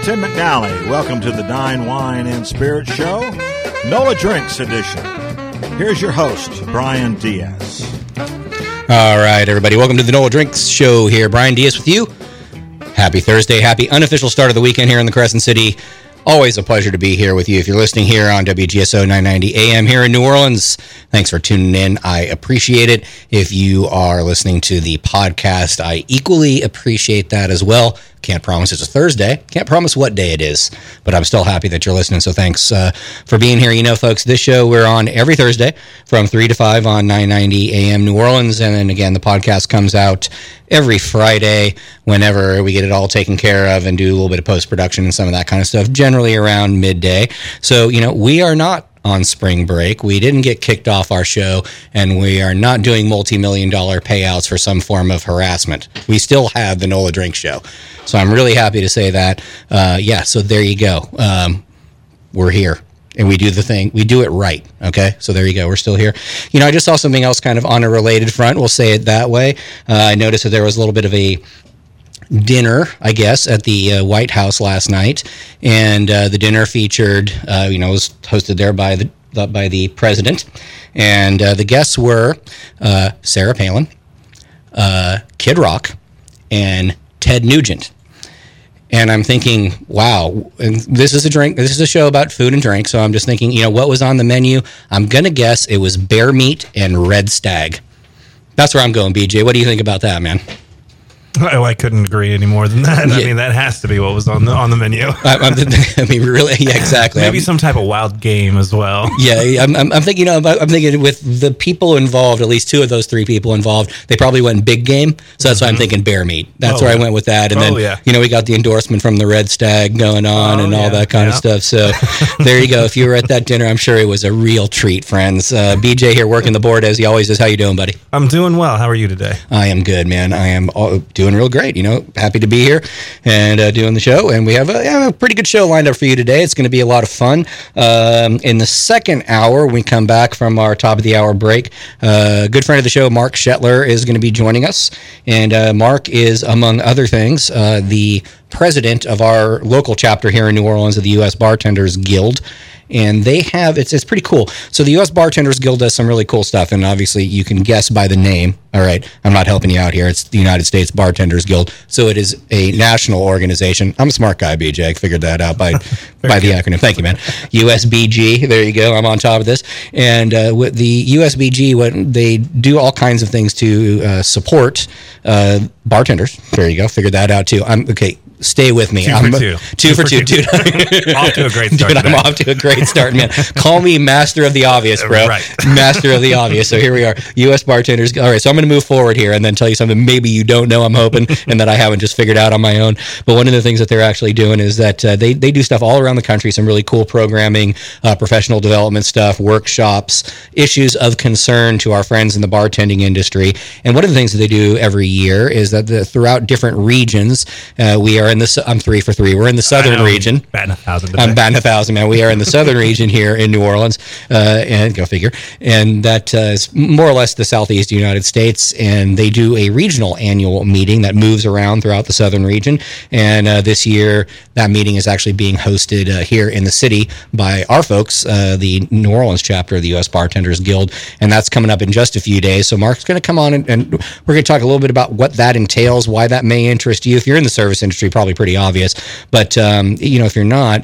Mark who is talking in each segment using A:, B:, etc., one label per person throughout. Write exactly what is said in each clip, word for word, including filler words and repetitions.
A: Tim McNally. Welcome to the Dine, Wine, and Spirit Show, NOLA Drinks edition. Here's your host, Brian Diaz.
B: All right, everybody. Welcome to the NOLA Drinks Show here. Brian Diaz with you. Happy Thursday. Happy unofficial start of the weekend here in the Crescent City. Always a pleasure to be here with you. If you're listening here on W G S O nine ninety A M here in New Orleans, thanks for tuning in. I appreciate it. If you are listening to the podcast, I equally appreciate that as well. Can't promise it's a Thursday. Can't promise what day it is, but I'm still happy that you're listening. So thanks uh, for being here. You know, folks, this show we're on every Thursday from three to five on nine ninety A M New Orleans. And then again, the podcast comes out every Friday whenever we get it all taken care of and do a little bit of post-production and some of that kind of stuff, generally around midday. So, you know, we are not on spring break. We didn't get kicked off our show, and we are not doing multi-million dollar payouts for some form of harassment. We still have the NOLA Drink Show. So I'm really happy to say that. Uh, yeah, so there you go. Um, we're here, and we do the thing. We do it right, okay? So there you go. We're still here. You know, I just saw something else kind of on a related front. We'll say it that way. Uh, I noticed that there was a little bit of a dinner, I guess, at the uh, White House last night, and uh, the dinner featured, uh, you know, was hosted there by the uh, by the president, and uh, the guests were uh, Sarah Palin, uh, Kid Rock, and Ted Nugent. And I'm thinking, wow, and this is a drink. This is a show about food and drink, so I'm just thinking, you know, what was on the menu? I'm gonna guess it was bear meat and red stag. That's where I'm going, B J. What do you think about that, man?
C: Oh, I couldn't agree any more than that. I
B: Yeah.
C: mean, that has to be what was on the on the menu.
B: I, I'm, I mean, really, yeah, exactly.
C: Maybe
B: I'm,
C: some type of wild game as well.
B: Yeah, I'm, I'm, I'm thinking. You know, I'm thinking with the people involved, at least two of those three people involved, they probably went big game. So that's why I'm thinking bear meat. That's
C: Oh,
B: where
C: yeah.
B: I went with that. And
C: Oh,
B: then,
C: yeah.
B: you know, we got the endorsement from the Red Stag going on
C: Oh,
B: and all
C: yeah,
B: that kind
C: yeah.
B: of stuff. So there you go. If you were at that dinner, I'm sure it was a real treat, friends. Uh, B J here working the board as he always is. How you doing, buddy?
C: I'm doing well. How are you today?
B: I am good, man. I am all, doing real great. You know, happy to be here and uh, doing the show. And we have a, yeah, a pretty good show lined up for you today. It's going to be a lot of fun. Um, in the second hour, when we come back from our top of the hour break, uh, a good friend of the show, Mark Shetler, is going to be joining us. And uh, Mark is, among other things, uh, the president of our local chapter here in New Orleans of the U S Bartenders Guild. And they have, it's it's pretty cool. So the U S Bartenders Guild does some really cool stuff, and obviously you can guess by the name. All right, I'm not helping you out here. It's the United States Bartenders Guild. So it is a national organization. I'm a smart guy, B J. I figured that out by by the acronym. Thank you, man. U S B G, there you go. I'm on top of this. And uh, with the U S B G, what they do all kinds of things to uh, support uh, bartenders. There you go. Figured that out too. I'm okay. Stay with me.
C: Two
B: I'm,
C: for two.
B: Two, two for two, dude.
C: Off to a great start
B: Dude, I'm
C: today.
B: off to a great start, man. Call me master of the obvious, bro.
C: Right.
B: Master of the obvious. So here we are, U S Bartenders. All right, so I'm going to move forward here and then tell you something maybe you don't know, I'm hoping, and that I haven't just figured out on my own. But one of the things that they're actually doing is that uh, they, they do stuff all around the country, some really cool programming, uh, professional development stuff, workshops, issues of concern to our friends in the bartending industry. And one of the things that they do every year is that the, throughout different regions, uh, we are in this, I'm three for three, we're in the southern region.
C: Batting a thousand today.
B: I'm batting a thousand, man. We are in the southern region here in New Orleans, uh, and go figure. And that uh, is more or less the southeast United States. And they do a regional annual meeting that moves around throughout the southern region. And uh, this year, that meeting is actually being hosted uh, here in the city by our folks, uh, the New Orleans chapter of the U S Bartenders Guild. And that's coming up in just a few days. So Mark's going to come on and, and we're going to talk a little bit about what that entails, why that may interest you. If you're in the service industry, probably pretty obvious. But, um, you know, if you're not,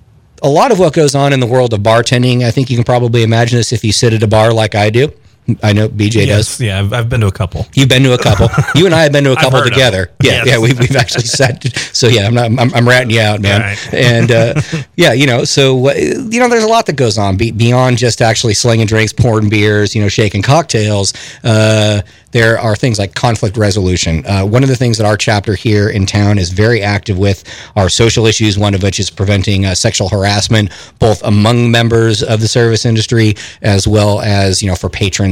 B: a lot of what goes on in the world of bartending, I think you can probably imagine this if you sit at a bar like I do. I know B J
C: Yes,
B: does.
C: yeah, I've, I've been to a couple.
B: You've been to a couple. You and I have been to a
C: I've
B: couple
C: heard of
B: together.
C: them.
B: Yeah,
C: Yes.
B: yeah, we've, we've actually sat. So yeah, I'm not. I'm, I'm ratting you out, man.
C: Right.
B: And uh, yeah, you know, so uh, you know, there's a lot that goes on be, beyond just actually slinging drinks, pouring beers, you know, shaking cocktails. Uh, there are things like conflict resolution. Uh, one of the things that our chapter here in town is very active with are social issues, one of which is preventing uh, sexual harassment, both among members of the service industry as well as, you know, for patrons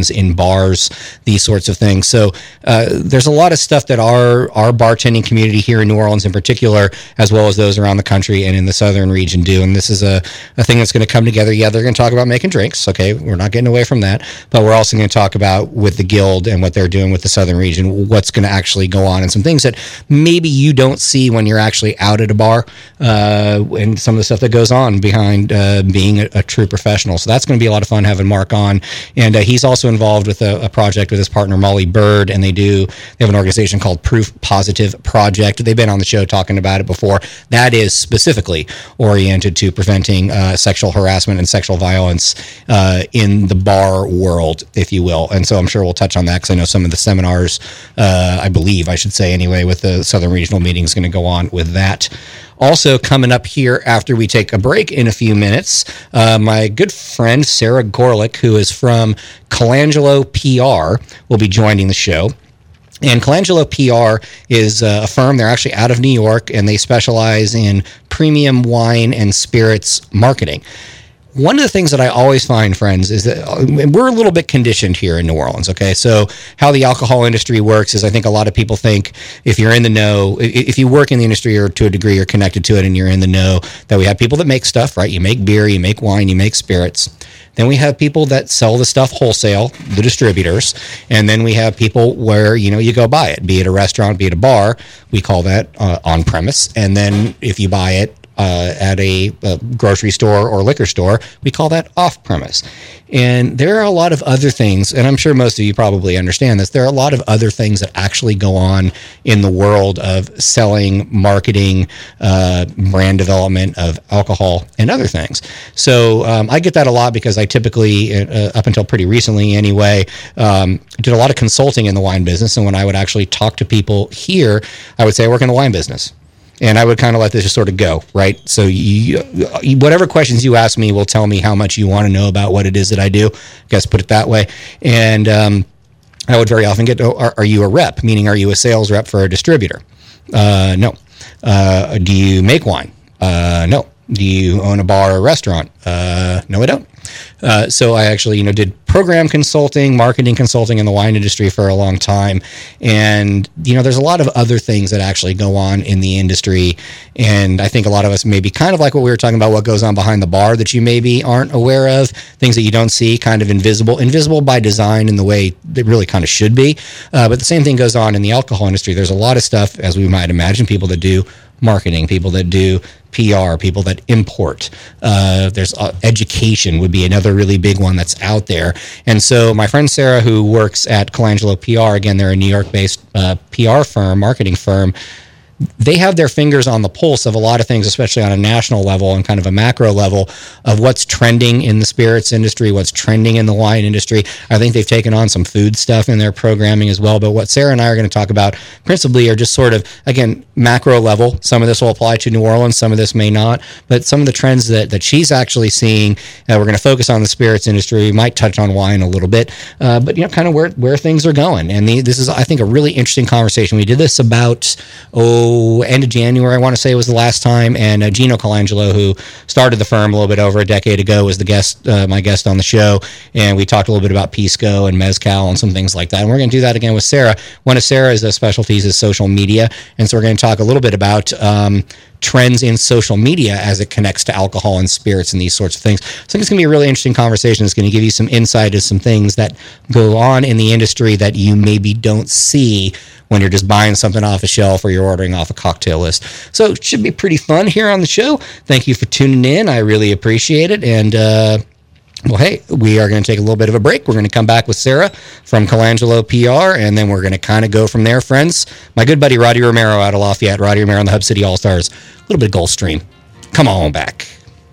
B: trends in bars, these sorts of things. So uh, there's a lot of stuff that our our bartending community here in New Orleans in particular, as well as those around the country and in the southern region do. And this is a, a thing that's going to come together. Yeah, they're going to talk about making drinks. Okay, we're not getting away from that. But we're also going to talk about with the Guild and what they're doing with the southern region, what's going to actually go on and some things that maybe you don't see when you're actually out at a bar uh, and some of the stuff that goes on behind uh, being a, a true professional. So that's going to be a lot of fun having Mark on. And uh, he's also involved with a, a project with his partner, Molly Bird, and they do, they have an organization called Proof Positive Project. They've been on the show talking about it before. That is specifically oriented to preventing uh, sexual harassment and sexual violence uh, in the bar world, if you will. And so I'm sure we'll touch on that because I know some of the seminars, uh, I believe I should say anyway, with the Southern Regional meeting is going to go on with that. Also coming up here after we take a break in a few minutes, uh, my good friend Sarah Gorlick, who is from Colangelo P R, will be joining the show. And Colangelo P R is a firm, they're actually out of New York, and they specialize in premium wine and spirits marketing. One of the things that I always find, friends, is that we're a little bit conditioned here in New Orleans, okay? So how the alcohol industry works is I think a lot of people think if you're in the know, if you work in the industry or to a degree you're connected to it and you're in the know, that we have people that make stuff, right? You make beer, you make wine, you make spirits. Then we have people that sell the stuff wholesale, the distributors. And then we have people where, you know, you go buy it, be it a restaurant, be it a bar. We call that uh, on premise. And then if you buy it, Uh, at a, a grocery store or liquor store, we call that off-premise. And there are a lot of other things, and I'm sure most of you probably understand this, there are a lot of other things that actually go on in the world of selling, marketing, uh, brand development of alcohol and other things. So um, I get that a lot because I typically, uh, up until pretty recently anyway, um, did a lot of consulting in the wine business. And when I would actually talk to people here, I would say I work in the wine business. And I would kind of let this just sort of go, right? So you, whatever questions you ask me will tell me how much you want to know about what it is that I do. I guess put it that way. And um, I would very often get, oh, are, are you a rep? Meaning, are you a sales rep for a distributor? Uh, no. Uh, do you make wine? Uh, no. Do you own a bar or restaurant? Uh, no, I don't. Uh, so I actually, you know, did program consulting, marketing consulting in the wine industry for a long time. And, you know, there's a lot of other things that actually go on in the industry. And I think a lot of us maybe kind of like what we were talking about, what goes on behind the bar that you maybe aren't aware of, things that you don't see, kind of invisible, invisible by design in the way they really kind of should be. Uh, but the same thing goes on in the alcohol industry. There's a lot of stuff, as we might imagine, people that do marketing, people that do P R, people that import. Uh, there's uh, education would be another really big one that's out there. And so my friend Sarah, who works at Colangelo P R, again, they're a New York-based uh, P R firm, marketing firm, they have their fingers on the pulse of a lot of things, especially on a national level and kind of a macro level of what's trending in the spirits industry, what's trending in the wine industry. I think they've taken on some food stuff in their programming as well. But what Sarah and I are going to talk about principally are just sort of, again, macro level. Some of this will apply to New Orleans, some of this may not. But some of the trends that, that she's actually seeing, uh, we're going to focus on the spirits industry. We might touch on wine a little bit, uh, but, you know, kind of where, where things are going. And the, this is, I think, a really interesting conversation. We did this about, oh, end of January, I want to say was the last time, and uh, Gino Colangelo, who started the firm a little bit over a decade ago, was the guest, uh, my guest on the show, and we talked a little bit about Pisco and Mezcal and some things like that, and we're going to do that again with Sarah. One of Sarah's uh, specialties is social media, and so we're going to talk a little bit about um, trends in social media as it connects to alcohol and spirits and these sorts of things. So I think it's going to be a really interesting conversation. It's going to give you some insight into some things that go on in the industry that you maybe don't see when you're just buying something off a shelf or you're ordering off a cocktail list. So it should be pretty fun here on the show. Thank you for tuning in. I really appreciate it. And, uh, well, hey, we are going to take a little bit of a break. We're going to come back with Sarah from Colangelo P R, and then we're going to kind of go from there, friends. My good buddy Roddy Romero out of Lafayette, Roddy Romero on the Hub City All-Stars, a little bit of Gulfstream. Come on back.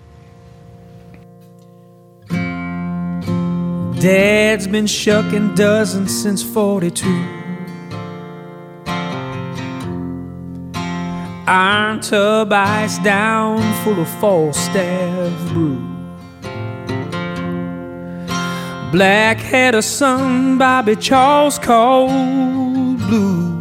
D: Dad's been shucking dozens since forty-two. Iron tub ice down full of Falstaff brew. Black head of sun, Bobby Charles cold blue.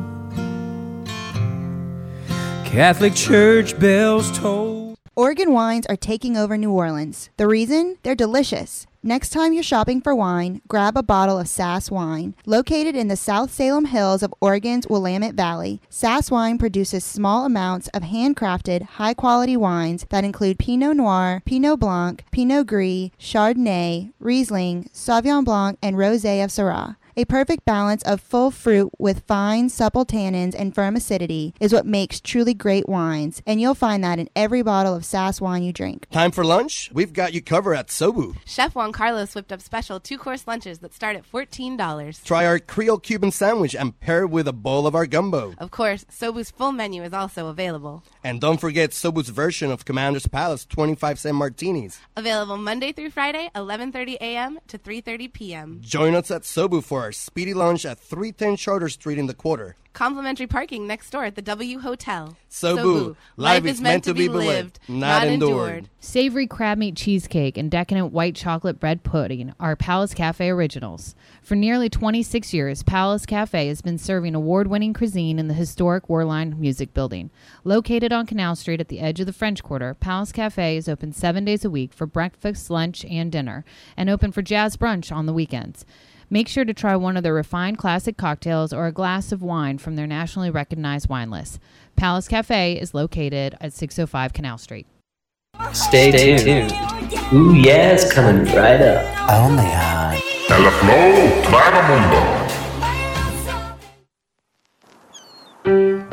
D: Catholic church bells toll.
E: Oregon wines are taking over New Orleans. The reason? They're delicious. Next time you're shopping for wine, grab a bottle of Sass Wine. Located in the South Salem Hills of Oregon's Willamette Valley, Sass Wine produces small amounts of handcrafted, high-quality wines that include Pinot Noir, Pinot Blanc, Pinot Gris, Chardonnay, Riesling, Sauvignon Blanc, and Rosé of Syrah. A perfect balance of full fruit with fine, supple tannins and firm acidity is what makes truly great wines, and you'll find that in every bottle of Sass Wine you drink.
F: Time for lunch? We've got you covered at Sobu.
G: Chef Juan Carlos whipped up special two-course lunches that start at fourteen dollars.
F: Try our Creole Cuban sandwich and pair it with a bowl of our gumbo.
G: Of course, Sobu's full menu is also available.
F: And don't forget Sobu's version of Commander's Palace twenty-five cent martinis.
G: Available Monday through Friday, eleven thirty a.m. to three thirty p.m.
F: Join us at Sobu for our speedy lunch at three ten Charter Street in the Quarter.
G: Complimentary parking next door at the W Hotel.
F: Sobu, life is meant to be lived, not endured.
H: Savory crab meat cheesecake and decadent white chocolate bread pudding are Palace Cafe originals. For nearly twenty-six years, Palace Cafe has been serving award-winning cuisine in the historic Warline Music Building. Located on Canal Street at the edge of the French Quarter, Palace Cafe is open seven days a week for breakfast, lunch, and dinner, and open for jazz brunch on the weekends. Make sure to try one of their refined classic cocktails or a glass of wine from their nationally recognized wine list. Palace Cafe is located at six oh five Canal Street.
I: Stay tuned. Ooh, yeah, it's coming right up. Only on
J: El Flow Claro Mundo.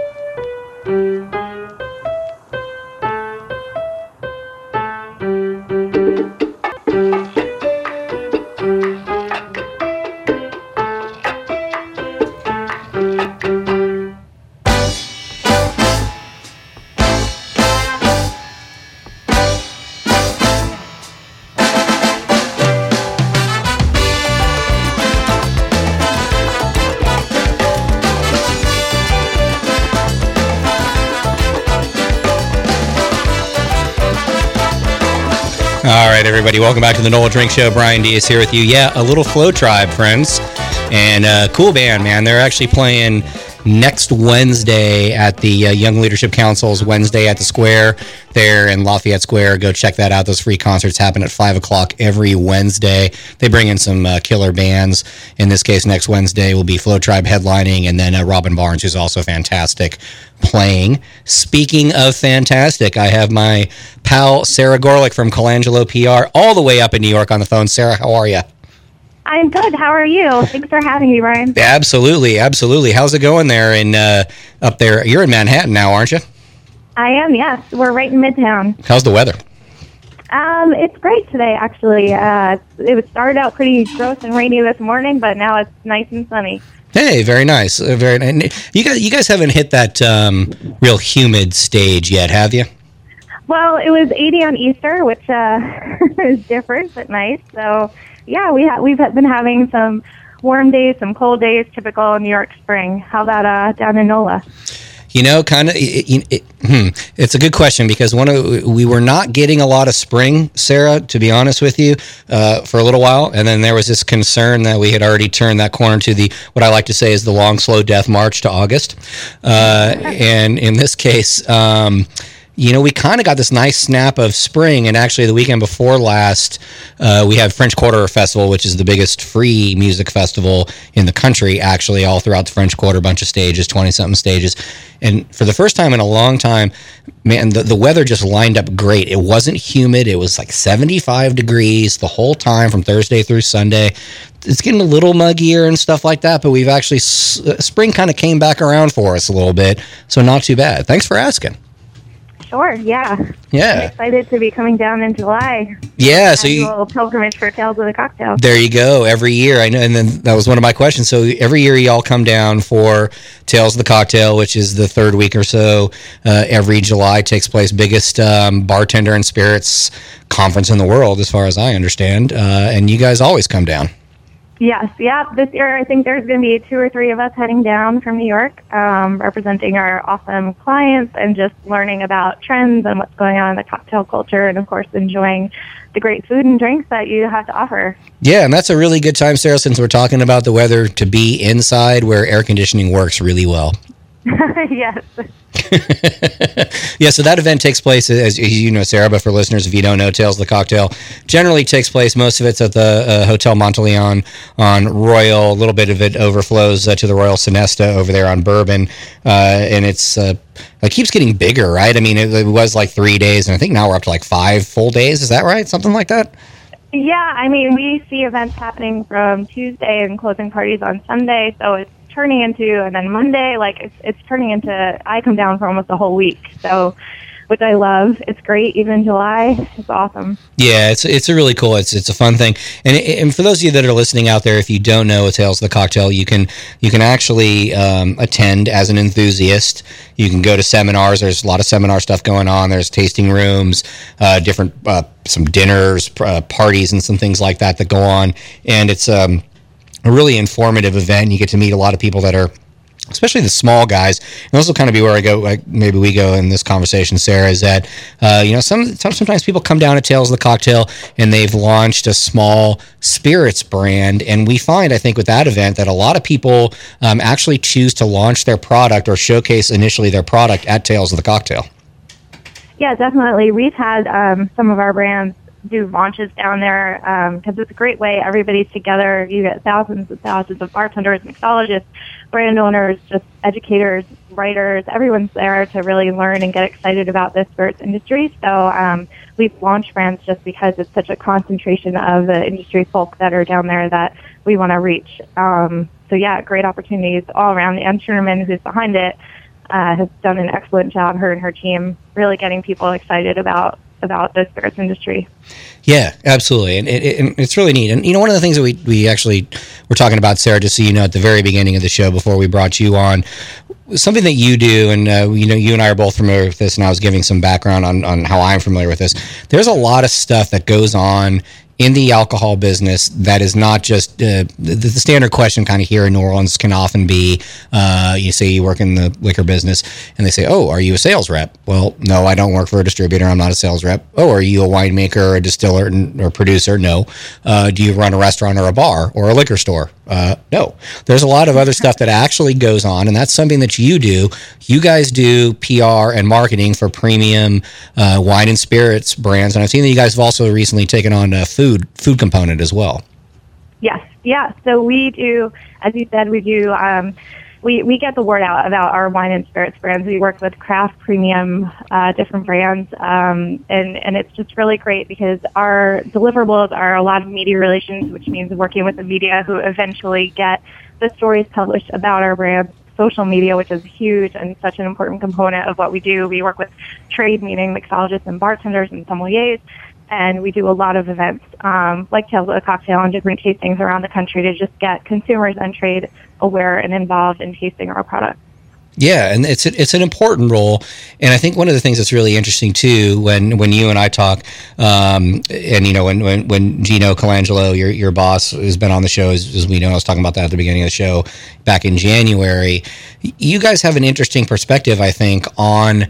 B: All right, everybody, welcome back to the Nola Drink Show. Brian Diaz here with you. Yeah, a little Flow Tribe, friends. And uh, cool band, man. They're actually playing next Wednesday at the uh, Young Leadership Council's Wednesday at the Square there in Lafayette Square. Go check that out. Those free concerts happen at five o'clock every Wednesday. They bring in some uh, killer bands. In this case, next Wednesday will be Flow Tribe headlining, and then uh, Robin Barnes, who's also fantastic, playing. Speaking of fantastic, I have my pal Sarah Gorlick from Colangelo P R all the way up in New York on the phone. Sarah, how are you?
K: I'm good. How are you? Thanks for having me, Brian.
B: Absolutely, absolutely. How's it going there in uh, up there? You're in Manhattan now, aren't you?
K: I am, yes. We're right in Midtown.
B: How's the weather?
K: Um, it's great today, actually. Uh, it started out pretty gross and rainy this morning, but now it's nice and sunny. Hey,
B: very nice. Uh, very nice. You guys, you guys haven't hit that um, real humid stage yet, have you?
K: Well, it was eighty on Easter, which uh, is different but nice. So, yeah, we ha- we've been having some warm days, some cold days, typical New York spring. How about uh, down in NOLA?
B: You know, kind of, it, it, hmm, it's a good question because one of we were not getting a lot of spring, Sarah, to be honest with you, uh, for a little while. And then there was this concern that we had already turned that corner to the, what I like to say is the long, slow death march to August. Uh, and in this case, um, you know, we kind of got this nice snap of spring, and actually the weekend before last, uh, we had French Quarter Festival, which is the biggest free music festival in the country, actually, all throughout the French Quarter, a bunch of stages, twenty-something stages. And for the first time in a long time, man, the, the weather just lined up great. It wasn't humid. It was like seventy-five degrees the whole time from Thursday through Sunday. It's getting a little muggier and stuff like that, but we've actually, spring kind of came back around for us a little bit, so not too bad. Thanks for asking.
K: Sure, yeah.
B: Yeah.
K: I'm excited to be coming down in July.
B: Yeah, so you...
K: a little pilgrimage for Tales of the Cocktail.
B: There you go, every year. I know, and then that was one of my questions. So every year y'all come down for Tales of the Cocktail, which is the third week or so. Uh, every July takes place, biggest um, bartender and spirits conference in the world, as far as I understand. Uh, and you guys always come down.
K: Yes, yeah. This year I think there's going to be two or three of us heading down from New York, um, representing our awesome clients and just learning about trends and what's going on in the cocktail culture, and of course enjoying the great food and drinks that you have to offer.
B: Yeah, and that's a really good time, Sarah, since we're talking about the weather, to be inside where air conditioning works really well.
K: Yes.
B: Yeah, so that event takes place, as you know, Sarah, but for listeners, if you don't know, Tales of the Cocktail generally takes place, most of it's at the uh, Hotel Monteleone on Royal. A little bit of it overflows uh, to the Royal Sonesta over there on Bourbon, uh, and it's uh, it keeps getting bigger, right? I mean, it, it was like three days, and I think now we're up to like five full days. Is that right? Something like that?
K: Yeah, I mean, we see events happening from Tuesday and closing parties on Sunday, so it's turning into, and then Monday, like, it's, it's turning into, I come down for almost a whole week, so, which I love. It's great, even July. It's awesome.
B: Yeah, it's it's a really cool, it's it's a fun thing. And and for those of you that are listening out there, if you don't know Tales of the Cocktail, you can you can actually um, attend as an enthusiast. You can go to seminars. There's a lot of seminar stuff going on. There's tasting rooms, uh, different, uh, some dinners, uh, parties, and some things like that that go on. And it's um, a really informative event. You get to meet a lot of people that are, especially the small guys, and this will kind of be where I go, like maybe we go in this conversation, Sarah, is that, uh, you know, some, some sometimes people come down to Tales of the Cocktail and they've launched a small spirits brand, and we find, I think, with that event that a lot of people um, actually choose to launch their product or showcase initially their product at Tales of the Cocktail.
K: Yeah, definitely. We've had um, some of our brands do launches down there because um, it's a great way. Everybody's together. You get thousands and thousands of bartenders, mixologists, brand owners, just educators, writers. Everyone's there to really learn and get excited about the spirits industry. So um, we've launched brands just because it's such a concentration of the industry folk that are down there that we want to reach. Um, so yeah, great opportunities all around. Ann Scherman, who's behind it, uh, has done an excellent job, her and her team, really getting people excited about about the spirits industry.
B: Yeah, absolutely. And, it, and it's really neat. And, you know, one of the things that we, we actually were talking about, Sarah, just so you know, at the very beginning of the show before we brought you on, something that you do, and, uh, you know, you and I are both familiar with this, and I was giving some background on, on how I'm familiar with this. There's a lot of stuff that goes on in the alcohol business that is not just uh, the, the standard question kind of here in New Orleans can often be, uh, you say you work in the liquor business and they say, oh, are you a sales rep? Well, no, I don't work for a distributor. I'm not a sales rep. Oh, are you a winemaker or a distiller or producer? No. Uh, do you run a restaurant or a bar or a liquor store? Uh, no. There's a lot of other stuff that actually goes on, and that's something that you do. You guys do P R and marketing for premium uh, wine and spirits brands, and I've seen that you guys have also recently taken on a food food component as well.
K: Yes, yeah. So we do, as you said, we do. Um, we we get the word out about our wine and spirits brands. We work with craft, premium, uh, different brands, um, and and it's just really great because our deliverables are a lot of media relations, which means working with the media who eventually get the stories published about our brands. Social media, which is huge and such an important component of what we do. We work with trade, meaning mixologists and bartenders and sommeliers, and we do a lot of events um, like Tales of the Cocktail and different tastings around the country to just get consumers and trade aware and involved in tasting our products.
B: Yeah, and it's a, it's an important role, and I think one of the things that's really interesting too, when, when you and I talk, um, and you know when, when, when Gino Colangelo, your your boss, has been on the show, as, as we know, I was talking about that at the beginning of the show back in January. You guys have an interesting perspective, I think, on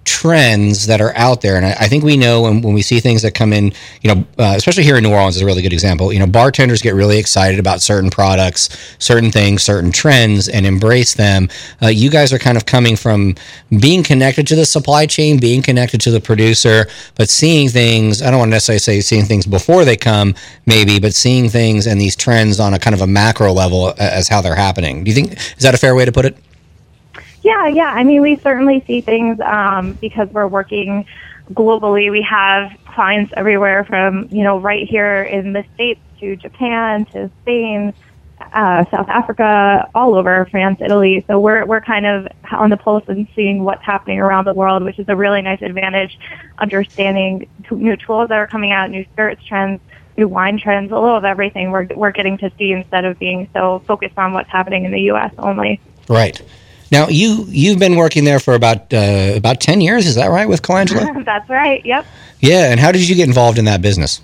B: trends that are out there, and I, I think we know when, when we see things that come in, you know, uh, especially here in New Orleans is a really good example. You know, bartenders get really excited about certain products, certain things, certain trends, and embrace them. Uh, you guys are kind of coming from being connected to the supply chain, being connected to the producer, but seeing things. I don't want to necessarily say seeing things before they come, maybe, but seeing things and these trends on a kind of a macro level as how they're happening. Do you think is that a fair way to put it?
K: Yeah, yeah. I mean, we certainly see things um, because we're working globally. We have clients everywhere from, you know, right here in the States to Japan to Spain, uh, South Africa, all over, France, Italy. So we're we're kind of on the pulse and seeing what's happening around the world, which is a really nice advantage, understanding t- new tools that are coming out, new spirits trends, new wine trends, a little of everything we're we're getting to see instead of being so focused on what's happening in the U S only.
B: Right. Now, you, you've been working there for about uh, about ten years, is that right, with Colangelo?
K: That's right, yep.
B: Yeah, and how did you get involved in that business?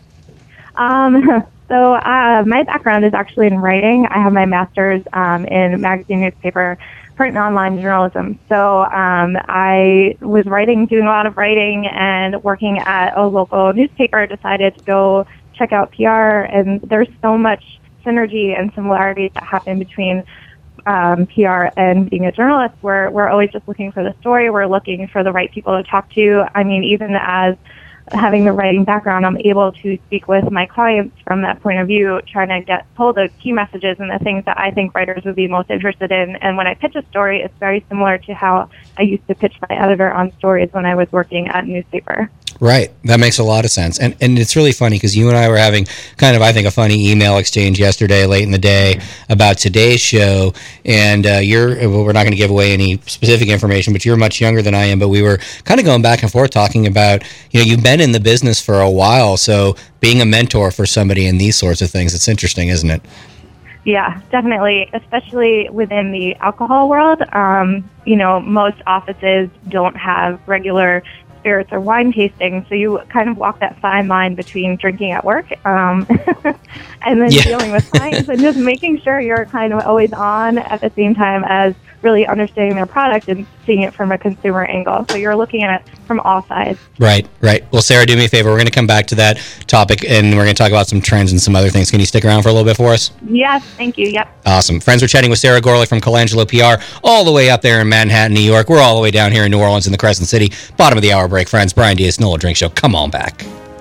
K: Um, so uh, my background is actually in writing. I have my master's um, in magazine, newspaper, print and online journalism. So um, I was writing, doing a lot of writing and working at a local newspaper, decided to go check out P R, and there's so much synergy and similarities that happen between um, P R and being a journalist, we're, we're always just looking for the story. We're looking for the right people to talk to. I mean, even as having the writing background, I'm able to speak with my clients from that point of view, trying to get pull the key messages and the things that I think writers would be most interested in. And when I pitch a story, it's very similar to how I used to pitch my editor on stories when I was working at a newspaper.
B: Right. That makes a lot of sense. And and it's really funny because you and I were having kind of, I think, a funny email exchange yesterday, late in the day, about today's show. And uh, you're, well, we're not going to give away any specific information, but you're much younger than I am. But we were kind of going back and forth talking about, you know, you've been in the business for a while. So being a mentor for somebody in these sorts of things, it's interesting, isn't it?
K: Yeah, definitely, especially within the alcohol world. Um, you know, most offices don't have regular spirits or wine tasting, so you kind of walk that fine line between drinking at work um, and then yeah. dealing with clients and just making sure you're kind of always on at the same time as really understanding their product and seeing it from a consumer angle. So you're looking at it from all sides. Right,
B: right. Well, Sarah, do me a favor. We're going to come back to that topic, and we're going to talk about some trends and some other things. Can you stick around for a little bit for us?
K: Yes, thank you. Yep.
B: Awesome. Friends, we're chatting with Sarah Gorley from Colangelo P R, all the way up there in Manhattan, New York. We're all the way down here in New Orleans in the Crescent City. Bottom of the hour break, friends. Brian Diaz, Nola Drink Show. Come on back.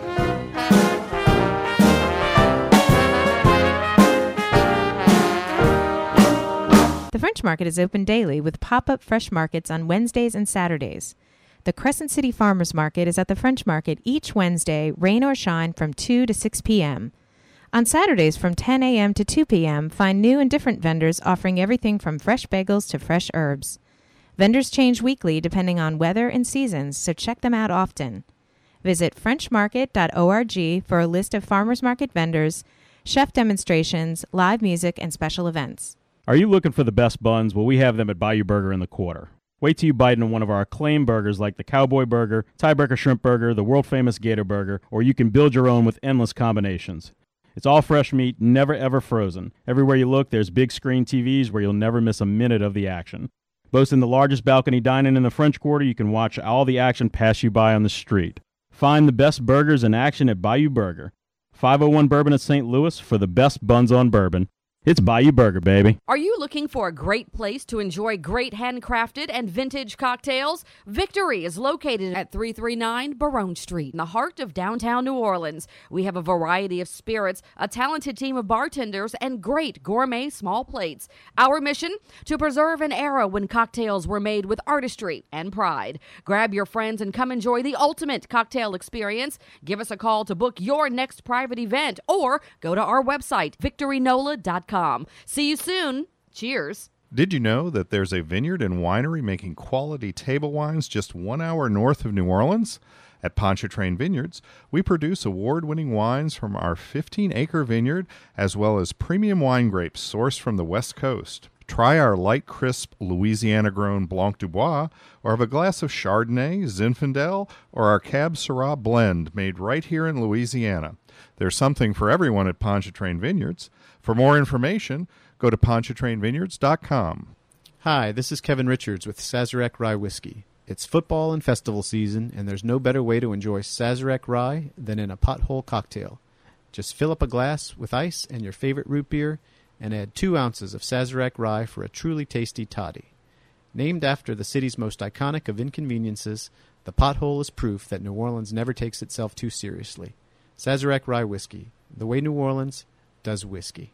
L: The French Market is open daily with pop-up fresh markets on Wednesdays and Saturdays. The Crescent City Farmers Market is at the French Market each Wednesday, rain or shine, from two to six p.m. On Saturdays from ten a.m. to two p.m., find new and different vendors offering everything from fresh bagels to fresh herbs. Vendors change weekly depending on weather and seasons, so check them out often. Visit french market dot org for a list of farmers market vendors, chef demonstrations, live music, and special events.
M: Are you looking for the best buns? Well, we have them at Bayou Burger in the Quarter. Wait till you bite into one of our acclaimed burgers like the Cowboy Burger, Tiebreaker Shrimp Burger, the world-famous Gator Burger, or you can build your own with endless combinations. It's all fresh meat, never ever frozen. Everywhere you look, there's big screen T Vs where you'll never miss a minute of the action. Boasting the largest balcony dining in the French Quarter, you can watch all the action pass you by on the street. Find the best burgers in action at Bayou Burger. five oh one Bourbon at Saint Louis for the best buns on bourbon. It's Bayou Burger, baby.
N: Are you looking for a great place to enjoy great handcrafted and vintage cocktails? Victory is located at three thirty-nine Barone Street in the heart of downtown New Orleans. We have a variety of spirits, a talented team of bartenders, and great gourmet small plates. Our mission? To preserve an era when cocktails were made with artistry and pride. Grab your friends and come enjoy the ultimate cocktail experience. Give us a call to book your next private event or go to our website, victory nola dot com. See you soon. Cheers.
O: Did you know that there's a vineyard and winery making quality table wines just one hour north of New Orleans? At Pontchartrain Vineyards, we produce award-winning wines from our fifteen-acre vineyard, as well as premium wine grapes sourced from the West Coast. Try our light, crisp, Louisiana-grown Blanc du Bois, or have a glass of Chardonnay, Zinfandel, or our Cab Syrah blend made right here in Louisiana. There's something for everyone at Pontchartrain Vineyards. For more information, go to pontchartrain vineyards dot com.
P: Hi, this is Kevin Richards with Sazerac Rye Whiskey. It's football and festival season, and there's no better way to enjoy Sazerac Rye than in a pothole cocktail. Just fill up a glass with ice and your favorite root beer, and add two ounces of Sazerac Rye for a truly tasty toddy. Named after the city's most iconic of inconveniences, the pothole is proof that New Orleans never takes itself too seriously. Sazerac Rye Whiskey, the way New Orleans does whiskey.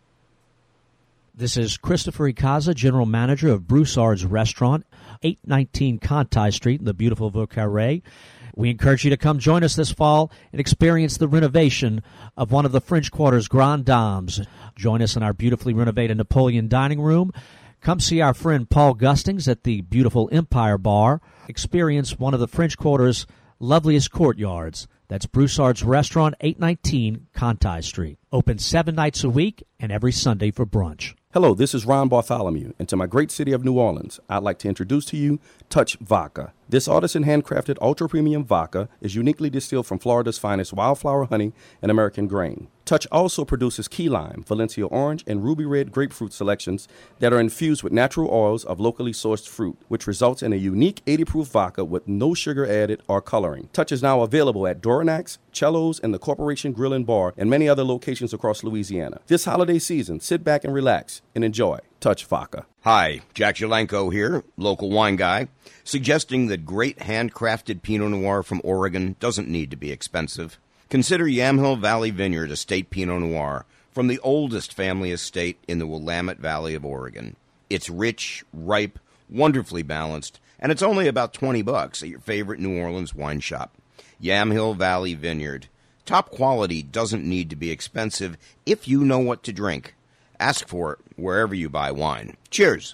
Q: This is Christopher Icaza, General Manager of Broussard's Restaurant, eight nineteen Conti Street in the beautiful Vieux Carré. We encourage you to come join us this fall and experience the renovation of one of the French Quarter's Grand Dames. Join us in our beautifully renovated Napoleon dining room. Come see our friend Paul Gustings at the beautiful Empire Bar. Experience one of the French Quarter's loveliest courtyards. That's Broussard's Restaurant, eight nineteen Conti Street. Open seven nights a week and every Sunday for brunch.
R: Hello, this is Ron Bartholomew, and to my great city of New Orleans, I'd like to introduce to you Touch Vodka. This artisan handcrafted ultra-premium vodka is uniquely distilled from Florida's finest wildflower honey and American grain. Touch also produces key lime, Valencia orange, and ruby red grapefruit selections that are infused with natural oils of locally sourced fruit, which results in a unique eighty proof vodka with no sugar added or coloring. Touch is now available at Doronac's, Cello's, and the Corporation Grill and Bar, and many other locations across Louisiana. This holiday season, sit back and relax and enjoy Touch Vodka.
S: Hi, Jack Jalenko here, local wine guy, suggesting that great handcrafted Pinot Noir from Oregon doesn't need to be expensive. Consider Yamhill Valley Vineyard Estate Pinot Noir from the oldest family estate in the Willamette Valley of Oregon. It's rich, ripe, wonderfully balanced, and it's only about twenty bucks at your favorite New Orleans wine shop. Yamhill Valley Vineyard. Top quality doesn't need to be expensive if you know what to drink. Ask for it wherever you buy wine. Cheers.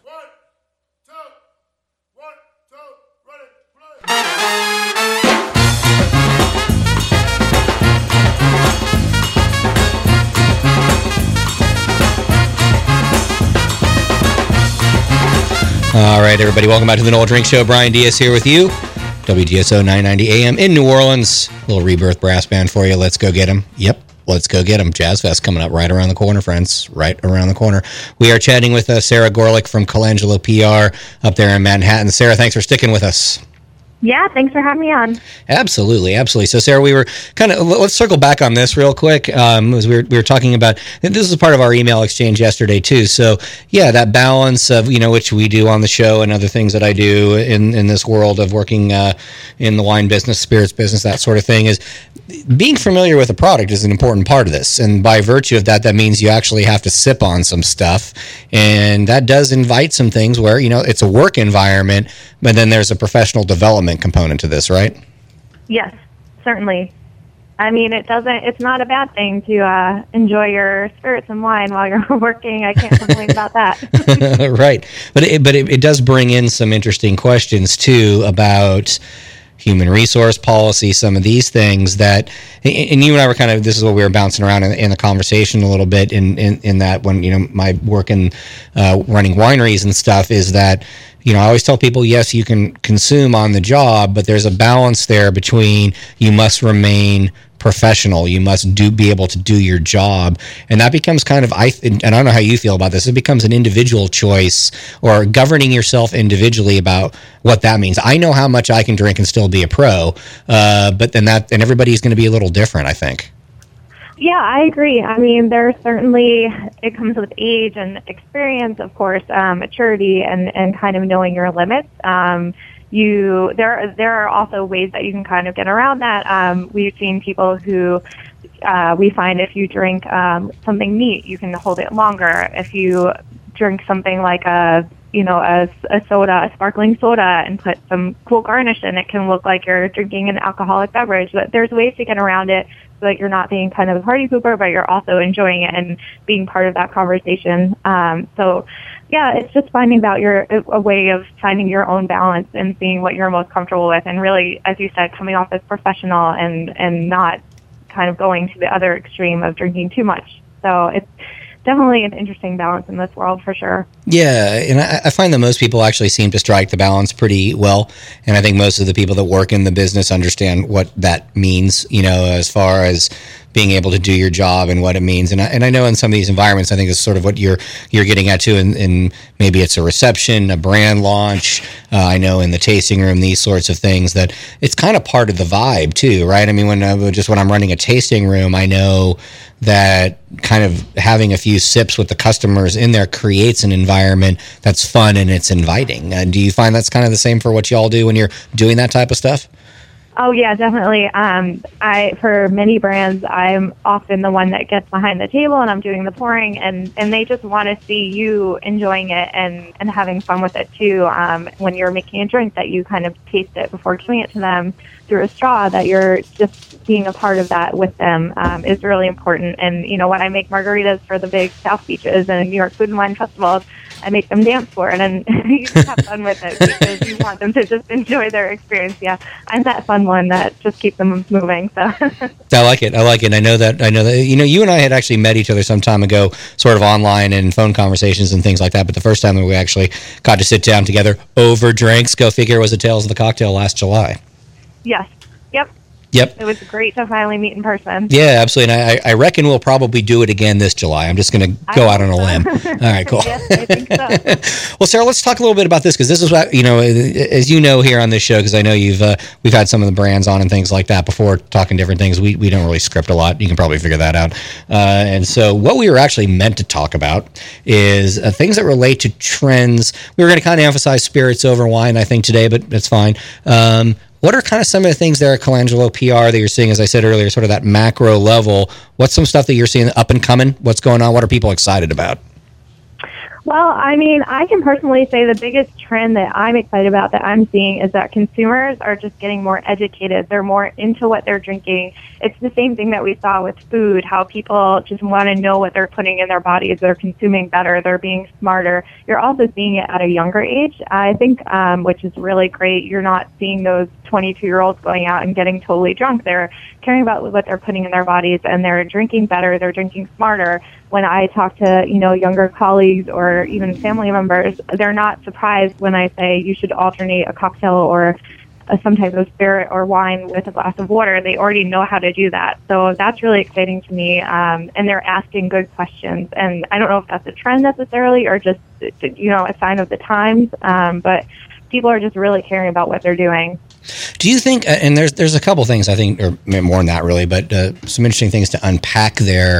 B: All right, everybody, welcome back to the Noel Drink Show. Brian Diaz here with you. W G S O nine ninety A M in New Orleans. Little Rebirth brass band for you. Let's go get them. Yep, let's go get them. Jazz Fest coming up right around the corner, friends. Right around the corner. We are chatting with uh, Sarah Gorlick from Colangelo P R up there in Manhattan. Sarah, thanks for sticking with us.
K: Yeah, thanks for having me on.
B: Absolutely, absolutely. So, Sarah, we were kind of, let's circle back on this real quick. Um, as we were, we were talking about, this is part of our email exchange yesterday, too. So, yeah, that balance of, you know, which we do on the show and other things that I do in, in this world of working uh, in the wine business, spirits business, that sort of thing, is being familiar with a product is an important part of this. And by virtue of that, that means you actually have to sip on some stuff. And that does invite some things where, you know, it's a work environment, but then there's a professional development component to this, right?
K: Yes, certainly. I mean, it doesn't, it's not a bad thing to uh, enjoy your spirits and wine while you're working. I can't complain about that.
B: Right. But it, but it, it does bring in some interesting questions, too, about human resource policy, some of these things that, and you and I were kind of, this is what we were bouncing around in, in the conversation a little bit in, in, in that when, you know, my work in uh, running wineries and stuff is that, you know, I always tell people, yes, you can consume on the job, but there's a balance there between you must remain professional. You must do be able to do your job. And that becomes kind of, I and I don't know how you feel about this, it becomes an individual choice or governing yourself individually about what that means. I know how much I can drink and still be a pro, uh, but then that, and everybody's going to be a little different, I think.
K: Yeah, I agree. I mean, there's certainly, it comes with age and experience, of course, um, maturity and, and kind of knowing your limits. Um, you, there, there are also ways that you can kind of get around that. Um, we've seen people who, uh, we find if you drink, um, something neat, you can hold it longer. If you drink something like a, you know, a, a soda, a sparkling soda, and put some cool garnish in, it can look like you're drinking an alcoholic beverage. But there's ways to get around it so that you're not being kind of a party pooper, but you're also enjoying it and being part of that conversation. Um, so, yeah, it's just finding out your a way of finding your own balance and seeing what you're most comfortable with, and really, as you said, coming off as professional and and not kind of going to the other extreme of drinking too much. So it's definitely an interesting balance in this world for sure.
B: Yeah, and I, I find that most people actually seem to strike the balance pretty well, and I think most of the people that work in the business understand what that means, you know, as far as being able to do your job and what it means. And I, and I know in some of these environments, I think it's sort of what you're you're getting at too, and, and maybe it's a reception, a brand launch. Uh, I know in the tasting room, these sorts of things, that it's kind of part of the vibe too, right? I mean, when uh, just when I'm running a tasting room, I know that kind of having a few sips with the customers in there creates an environment that's fun and it's inviting. Uh, do you find that's kind of the same for what you all do when you're doing that type of stuff?
K: Oh yeah, definitely. Um, I for many brands, I'm often the one that gets behind the table and I'm doing the pouring, and, and they just want to see you enjoying it and, and having fun with it too. Um, when you're making a drink, that you kind of taste it before giving it to them through a straw, that you're just being a part of that with them um, is really important. And you know, when I make margaritas for the big South Beaches and New York Food and Wine Festivals, I make them dance for it, and you just have fun with it because you want them to just enjoy their experience. Yeah, I'm that fun one that just keeps them moving. So
B: I like it. I like it. I know that. I know that. You know, you and I had actually met each other some time ago, sort of online and phone conversations and things like that. But the first time that we actually got to sit down together over drinks, go figure, was at Tales of the Cocktail last July.
K: Yes. Yep.
B: Yep.
K: It was great to finally meet in person.
B: Yeah, absolutely. And I, I reckon we'll probably do it again this July. I'm just going to go out on a limb. All right, cool.
K: Yes, I think so.
B: Well, Sarah, let's talk a little bit about this because this is what, you know, as you know here on this show, because I know you've uh, we've had some of the brands on and things like that before talking different things. We, we don't really script a lot. You can probably figure that out. Uh, and so what we were actually meant to talk about is uh, things that relate to trends. We were going to kind of emphasize spirits over wine, I think, today, but that's fine. Um, What are kind of some of the things there at Colangelo P R that you're seeing, as I said earlier, sort of that macro level? What's some stuff that you're seeing up and coming? What's going on? What are people excited about?
K: Well, I mean, I can personally say the biggest trend that I'm excited about that I'm seeing is that consumers are just getting more educated. They're more into what they're drinking. It's the same thing that we saw with food, how people just want to know what they're putting in their bodies. They're consuming better. They're being smarter. You're also seeing it at a younger age, I think, um, which is really great. You're not seeing those twenty-two-year-olds going out and getting totally drunk. They're caring about what they're putting in their bodies, and they're drinking better. They're drinking smarter. When I talk to, you know, younger colleagues or even family members, they're not surprised when I say you should alternate a cocktail or a, some type of spirit or wine with a glass of water. They already know how to do that. So that's really exciting to me. Um, and they're asking good questions. And I don't know if that's a trend necessarily or just, you know, a sign of the times. Um, but people are just really caring about what they're doing.
B: Do you think, and there's there's a couple things I think, or more than that really, but uh, some interesting things to unpack there.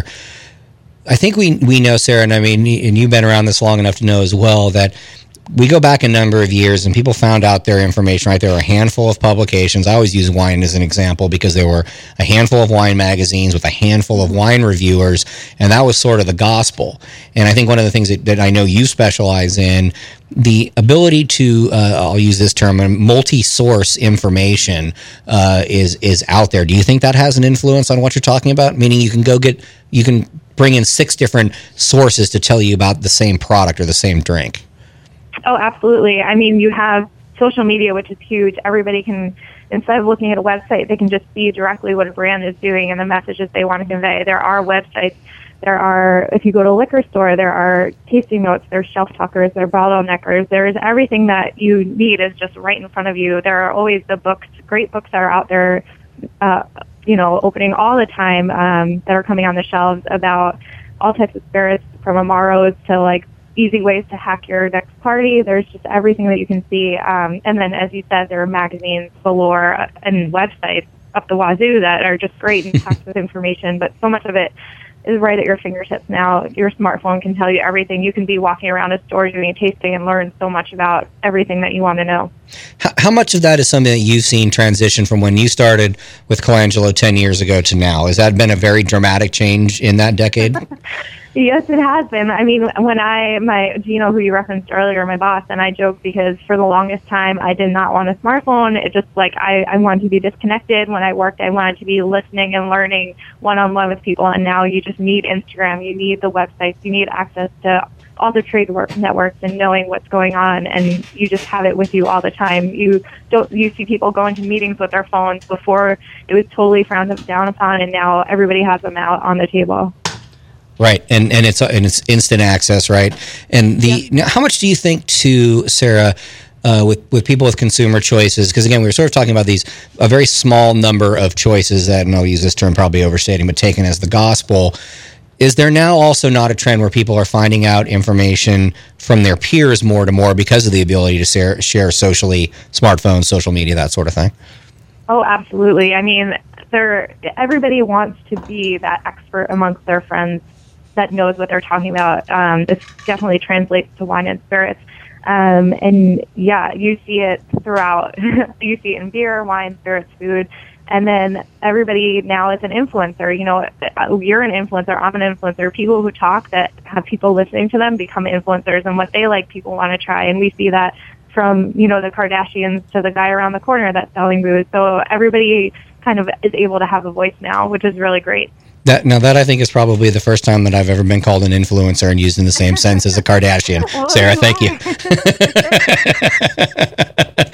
B: I think we we know, Sarah, and I mean, and you've been around this long enough to know as well, that we go back a number of years and people found out their information, right? There were a handful of publications. I always use wine as an example because there were a handful of wine magazines with a handful of wine reviewers, and that was sort of the gospel. And I think one of the things that, that I know you specialize in, the ability to, uh, I'll use this term, multi-source information uh, is is out there. Do you think that has an influence on what you're talking about? Meaning you can go get, you can bring in six different sources to tell you about the same product or the same drink.
K: Oh, absolutely. I mean, you have social media, which is huge. Everybody can, instead of looking at a website, they can just see directly what a brand is doing and the messages they want to convey. There are websites. There are, if you go to a liquor store, there are tasting notes, there's shelf talkers, there are bottleneckers. There is everything that you need is just right in front of you. There are always the books, great books that are out there, uh, you know, opening all the time um, that are coming on the shelves about all types of spirits, from Amaros to like easy ways to hack your next party. There's just everything that you can see. Um, and then, as you said, there are magazines galore and websites up the wazoo that are just great and packed with information, but so much of it is right at your fingertips now. Your smartphone can tell you everything. You can be walking around a store doing a tasting and learn so much about everything that you want to know.
B: How, how much of that is something that you've seen transition from when you started with Colangelo ten years ago to now? Has that been a very dramatic change in that decade?
K: Yes, it has been. I mean, when I, my Gino, who you referenced earlier, my boss, and I joked because for the longest time I did not want a smartphone. It just like I, I wanted to be disconnected. When I worked, I wanted to be listening and learning one-on-one with people. And now you just need Instagram. You need the websites. You need access to all the trade work networks and knowing what's going on. And you just have it with you all the time. You don't, you see people going to meetings with their phones. Before it was totally frowned down upon, and now everybody has them out on the table.
B: Right, and and it's and it's instant access, right? And the yep. Now, how much do you think, to Sarah, uh, with with people with consumer choices? Because again, we were sort of talking about these a very small number of choices that, and I'll use this term probably overstating, but taken as the gospel. Is there now also not a trend where people are finding out information from their peers more to more because of the ability to share, share socially, smartphones, social media, that sort of thing?
K: Oh, absolutely. I mean, there everybody wants to be that expert amongst their friends that knows what they're talking about. Um, this definitely translates to wine and spirits. Um, and yeah, you see it throughout. You see it in beer, wine, spirits, food. And then everybody now is an influencer. You know, you're an influencer, I'm an influencer. People who talk that have people listening to them become influencers, and what they like, people want to try. And we see that from, you know, the Kardashians to the guy around the corner that's selling booze. So everybody kind of is able to have a voice now, which is really great.
B: That, now, that I think is probably the first time that I've ever been called an influencer and used in the same sense as a Kardashian. Sarah, thank you.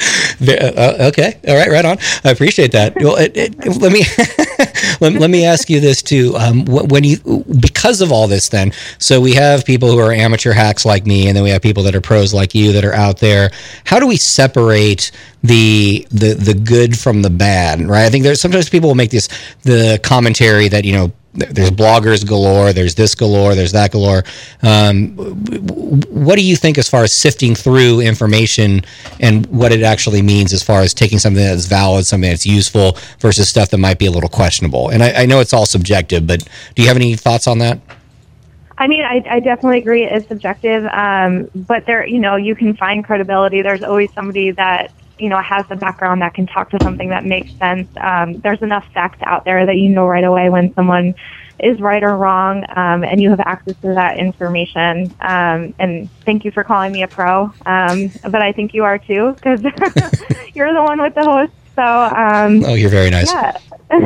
B: Uh, okay. All right. Right on. I appreciate that. Well, it, it, let me let, let me ask you this too. Um, when you because of all this, then so we have people who are amateur hacks like me, and then we have people that are pros like you that are out there. How do we separate the the the good from the bad? Right. I think there's sometimes people will make this the commentary that you know. There's bloggers galore, there's this galore, there's that galore. Um, what do you think as far as sifting through information and what it actually means as far as taking something that's valid, something that's useful versus stuff that might be a little questionable? And I, I know it's all subjective, but do you have any thoughts on that?
K: I mean, I, I definitely agree it's subjective, um, but there, you know, you can find credibility. There's always somebody that you know, has the background that can talk to something that makes sense. Um, there's enough facts out there that you know right away when someone is right or wrong, um, and you have access to that information. Um, and thank you for calling me a pro, um, but I think you are too, because you're the one with the host. So, um,
B: oh, you're very nice.
K: Yeah.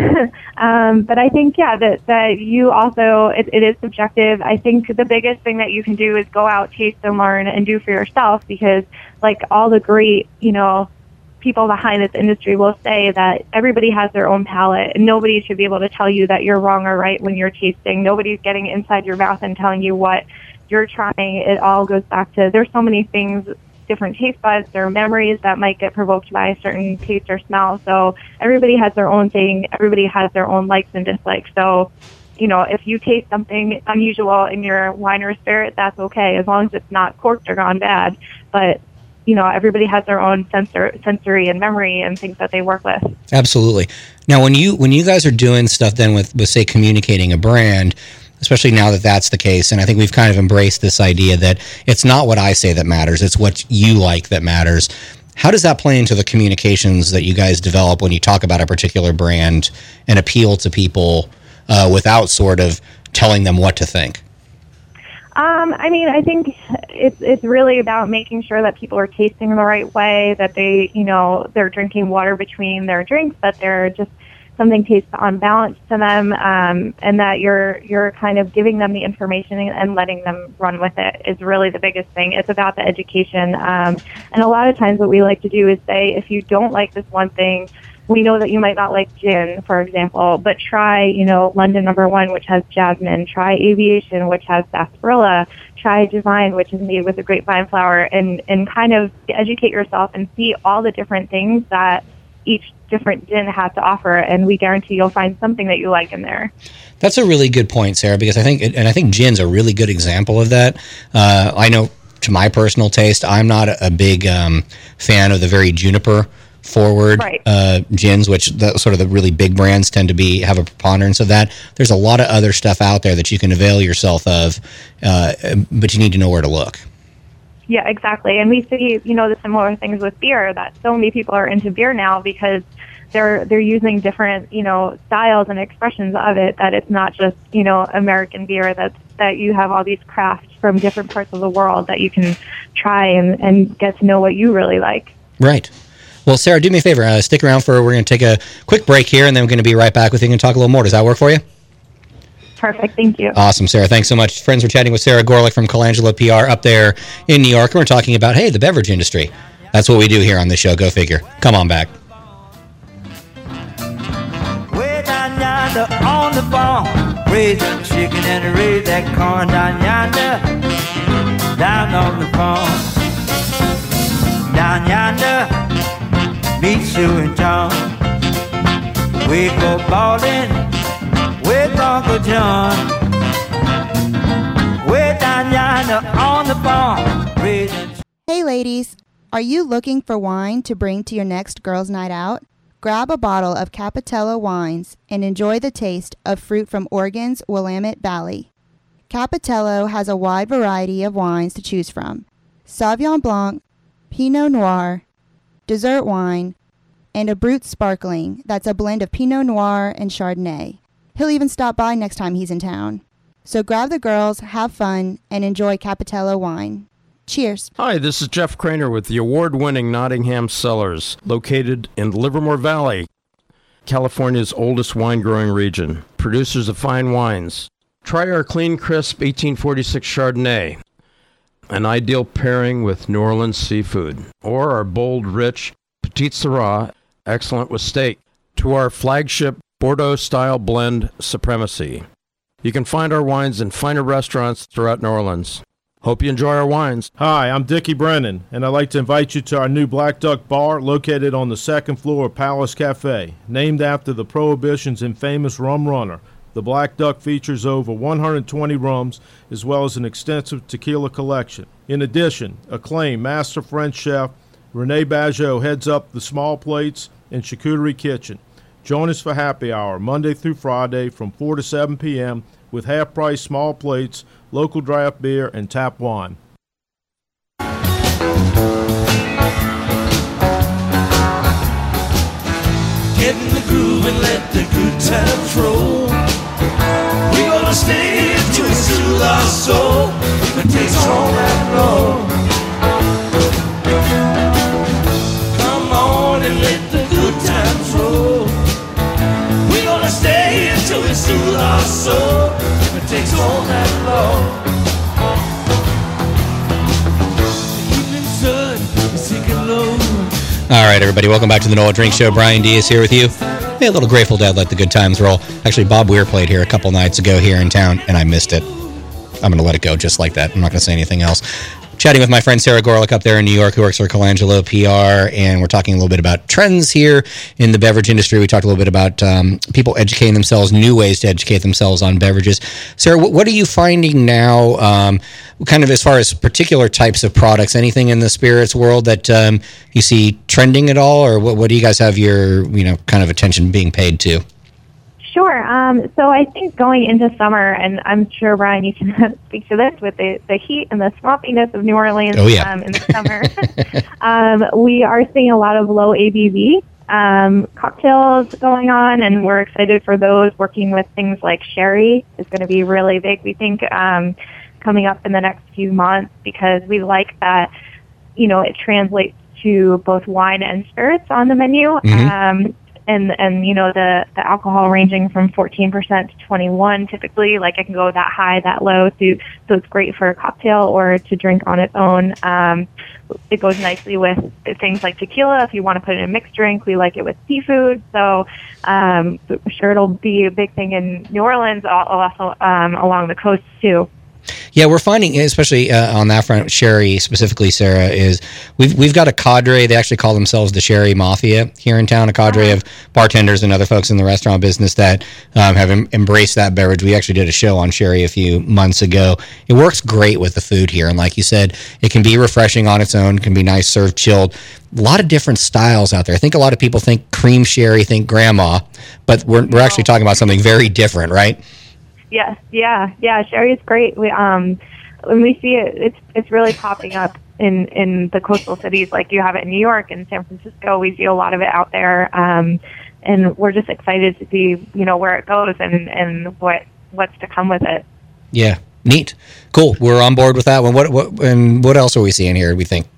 K: um, but I think, yeah, that, that you also, it, it is subjective. I think the biggest thing that you can do is go out, taste and learn and do for yourself, because like all the great, you know, people behind this industry will say that everybody has their own palate and nobody should be able to tell you that you're wrong or right when you're tasting. Nobody's getting inside your mouth and telling you what you're trying. It all goes back to, there's so many things, different taste buds or memories that might get provoked by a certain taste or smell. So everybody has their own thing. Everybody has their own likes and dislikes. So, you know, if you taste something unusual in your wine or spirit, that's okay, as long as it's not corked or gone bad. But you know, everybody has their own sensor, sensory and memory and things that they work with.
B: Absolutely. Now, when you when you guys are doing stuff then with, with, say, communicating a brand, especially now that that's the case, and I think we've kind of embraced this idea that it's not what I say that matters, it's what you like that matters. How does that play into the communications that you guys develop when you talk about a particular brand and appeal to people uh, without sort of telling them what to think?
K: Um, I mean, I think it's it's really about making sure that people are tasting the right way, that they, you know, they're drinking water between their drinks, that they're just something tastes on balance to them, um, and that you're you're kind of giving them the information and letting them run with it is really the biggest thing. It's about the education, um, and a lot of times what we like to do is say, if you don't like this one thing, we know that you might not like gin, for example, but try, you know, London Number One, which has jasmine. Try Aviation, which has sarsaparilla. Try Divine, which is made with a grapevine flower, and, and kind of educate yourself and see all the different things that each different gin has to offer, and we guarantee you'll find something that you like in there. That's
B: a really good point, Sarah, because I think, and I think gin's a really good example of that. Uh, I know, to my personal taste, I'm not a, a big um, fan of the very juniper forward right. uh, gins, which the, sort of the really big brands tend to be have a preponderance of that. There's a lot of other stuff out there that you can avail yourself of, uh, but you need to know where to look.
K: Yeah, exactly. And we see, you know, the similar things with beer, that so many people are into beer now because they're they're using different, you know, styles and expressions of it, that it's not just, you know, American beer, that that you have all these crafts from different parts of the world that you can try and, and get to know what you really like.
B: Right. Well, Sarah, do me a favor. Uh, stick around for, we're going to take a quick break here, and then we're going to be right back with you and talk a little more. Does that work for you?
K: Perfect. Thank you.
B: Awesome, Sarah. Thanks so much. Friends, we're chatting with Sarah Gorelick from Colangelo P R up there in New York, and we're talking about, hey, the beverage industry. That's what we do here on the show. Go figure. Come on back.
T: Way down yonder on the farm, raise that chicken and raise that corn down yonder, down on the farm. Down yonder, meet Sue and John. We go ballin' with Uncle John. Way down yonder on the farm, raising.
E: Hey ladies, are you looking for wine to bring to your next girls' night out? Grab a bottle of Capitello wines and enjoy the taste of fruit from Oregon's Willamette Valley. Capitello has a wide variety of wines to choose from: Sauvignon Blanc, Pinot Noir, dessert wine, and a Brut Sparkling that's a blend of Pinot Noir and Chardonnay. He'll even stop by next time he's in town. So grab the girls, have fun, and enjoy Capitello wine. Cheers.
U: Hi, this is Jeff Craner with the award-winning Nottingham Cellars, located in Livermore Valley, California's oldest wine-growing region. Producers of fine wines. Try our clean, crisp eighteen forty-six Chardonnay, an ideal pairing with New Orleans seafood, or our bold, rich, Petite Sirah, excellent with steak, to our flagship Bordeaux-style blend, Supremacy. You can find our wines in finer restaurants throughout New Orleans. Hope you enjoy our wines.
A: Hi, I'm Dickie Brennan, and I'd like to invite you to our new Black Duck Bar located on the second floor of Palace Cafe. Named after the Prohibition's infamous rum runner, the Black Duck features over one hundred twenty rums as well as an extensive tequila collection. In addition, acclaimed master French chef Rene Bageot heads up the small plates and charcuterie kitchen. Join us for happy hour Monday through Friday from four to seven p.m. with half-price small plates, local draft beer, and tap wine.
T: Get in the groove and let the good times roll. We're gonna stay until we soothe our soul. If it takes all that long, come on and let the good times roll. We're gonna stay until we soothe our soul. If it takes all that long. The evening sun is sinking low.
B: All right, everybody, welcome back to the Noel Drink Show. Brian Diaz here with you. Hey, a little Grateful Dead, Let the Good Times Roll. Actually, Bob Weir played here a couple nights ago here in town, and I missed it. I'm going to let it go just like that. I'm not going to say anything else. Chatting with my friend Sarah Gorlick up there in New York, who works for Colangelo P R, and we're talking a little bit about trends here in the beverage industry. We talked a little bit about um, people educating themselves, new ways to educate themselves on beverages. Sarah, what, what are you finding now, um, kind of as far as particular types of products, anything in the spirits world that um, you see trending at all, or what, what do you guys have your, you know, kind of attention being paid to?
K: Sure. Um, so I think going into summer, and I'm sure, Brian, you can speak to this with the, the heat and the swampiness of New Orleans
B: oh, yeah.
K: um, in the summer, um, we are seeing a lot of low A B V um, cocktails going on, and we're excited for those. Working with things like sherry is going to be really big, we think, um, coming up in the next few months, because we like that, you know, it translates to both wine and spirits on the menu.
B: Mm-hmm.
K: Um, And, and you know, the, the alcohol ranging from fourteen percent to twenty-one typically, like it can go that high, that low, so, so it's great for a cocktail or to drink on its own. Um, it goes nicely with things like tequila. If you want to put it in a mixed drink, we like it with seafood. So um, I'm sure it'll be a big thing in New Orleans, also um, along the coast too.
B: Yeah, we're finding, especially uh, on that front, sherry specifically, Sarah, is we've we've got a cadre. They actually call themselves the Sherry Mafia here in town. A cadre of bartenders and other folks in the restaurant business that um, have em- embraced that beverage. We actually did a show on sherry a few months ago. It works great with the food here, and like you said, it can be refreshing on its own. Can be nice served chilled. A lot of different styles out there. I think a lot of people think cream sherry, think grandma, but we're we're actually talking about something very different, right?
K: Yes, yeah, yeah. Sherry is great. We um, when we see it, it's it's really popping up in, in the coastal cities. Like you have it in New York and San Francisco. We see a lot of it out there, um, and we're just excited to see, you know, where it goes and, and what what's to come with it.
B: Yeah, neat, cool. We're on board with that one. What what and what else are we seeing here? We think.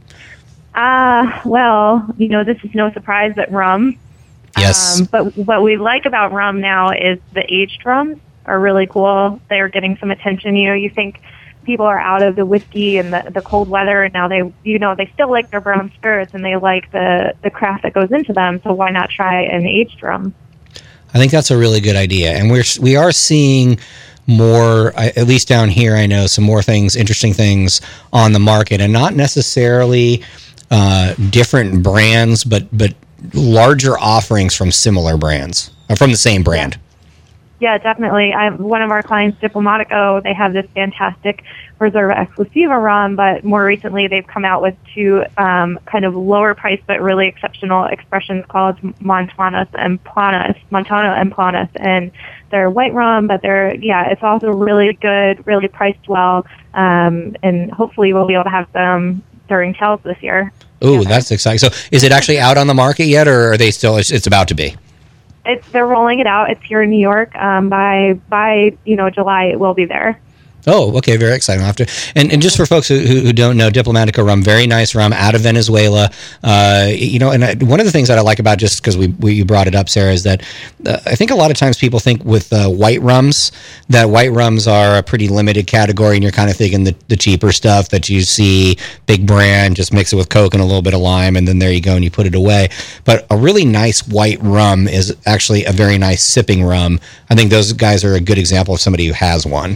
K: Uh, well, you know, this is no surprise that rum.
B: Yes.
K: Um, but what we like about rum now is the aged rums are really cool. They're getting some attention. You know, you think people are out of the whiskey and the, the cold weather, and now they, you know, they still like their brown spirits and they like the, the craft that goes into them. So why not try an aged rum?
B: I think that's a really good idea. And we're, we are seeing more, at least down here, I know some more things, interesting things on the market, and not necessarily uh, different brands, but, but larger offerings from similar brands, or from the same brand.
K: Yeah, definitely. I, one of our clients, Diplomatico, they have this fantastic Reserva Exclusiva rum, but more recently they've come out with two um, kind of lower price but really exceptional expressions called Montanos and Planas, Montano and Planas, and they're white rum, but they're, yeah, it's also really good, really priced well, um, and hopefully we'll be able to have them during Tales this year.
B: Ooh, that's exciting. So is it actually out on the market yet, or are they still, it's, it's about to be?
K: It's, they're rolling it out. It's here in New York. Um, by by you know July, it will be there.
B: Oh, okay, very exciting. I'll have to, and, and just for folks who, who, who don't know, Diplomatico rum, very nice rum out of Venezuela. Uh, you know, and I, one of the things that I like about, just because we, we you brought it up, Sarah, is that uh, I think a lot of times people think with uh, white rums that white rums are a pretty limited category, and you're kind of thinking the, the cheaper stuff that you see, big brand, just mix it with Coke and a little bit of lime, and then there you go, and you put it away. But a really nice white rum is actually a very nice sipping rum. I think those guys are a good example of somebody who has one.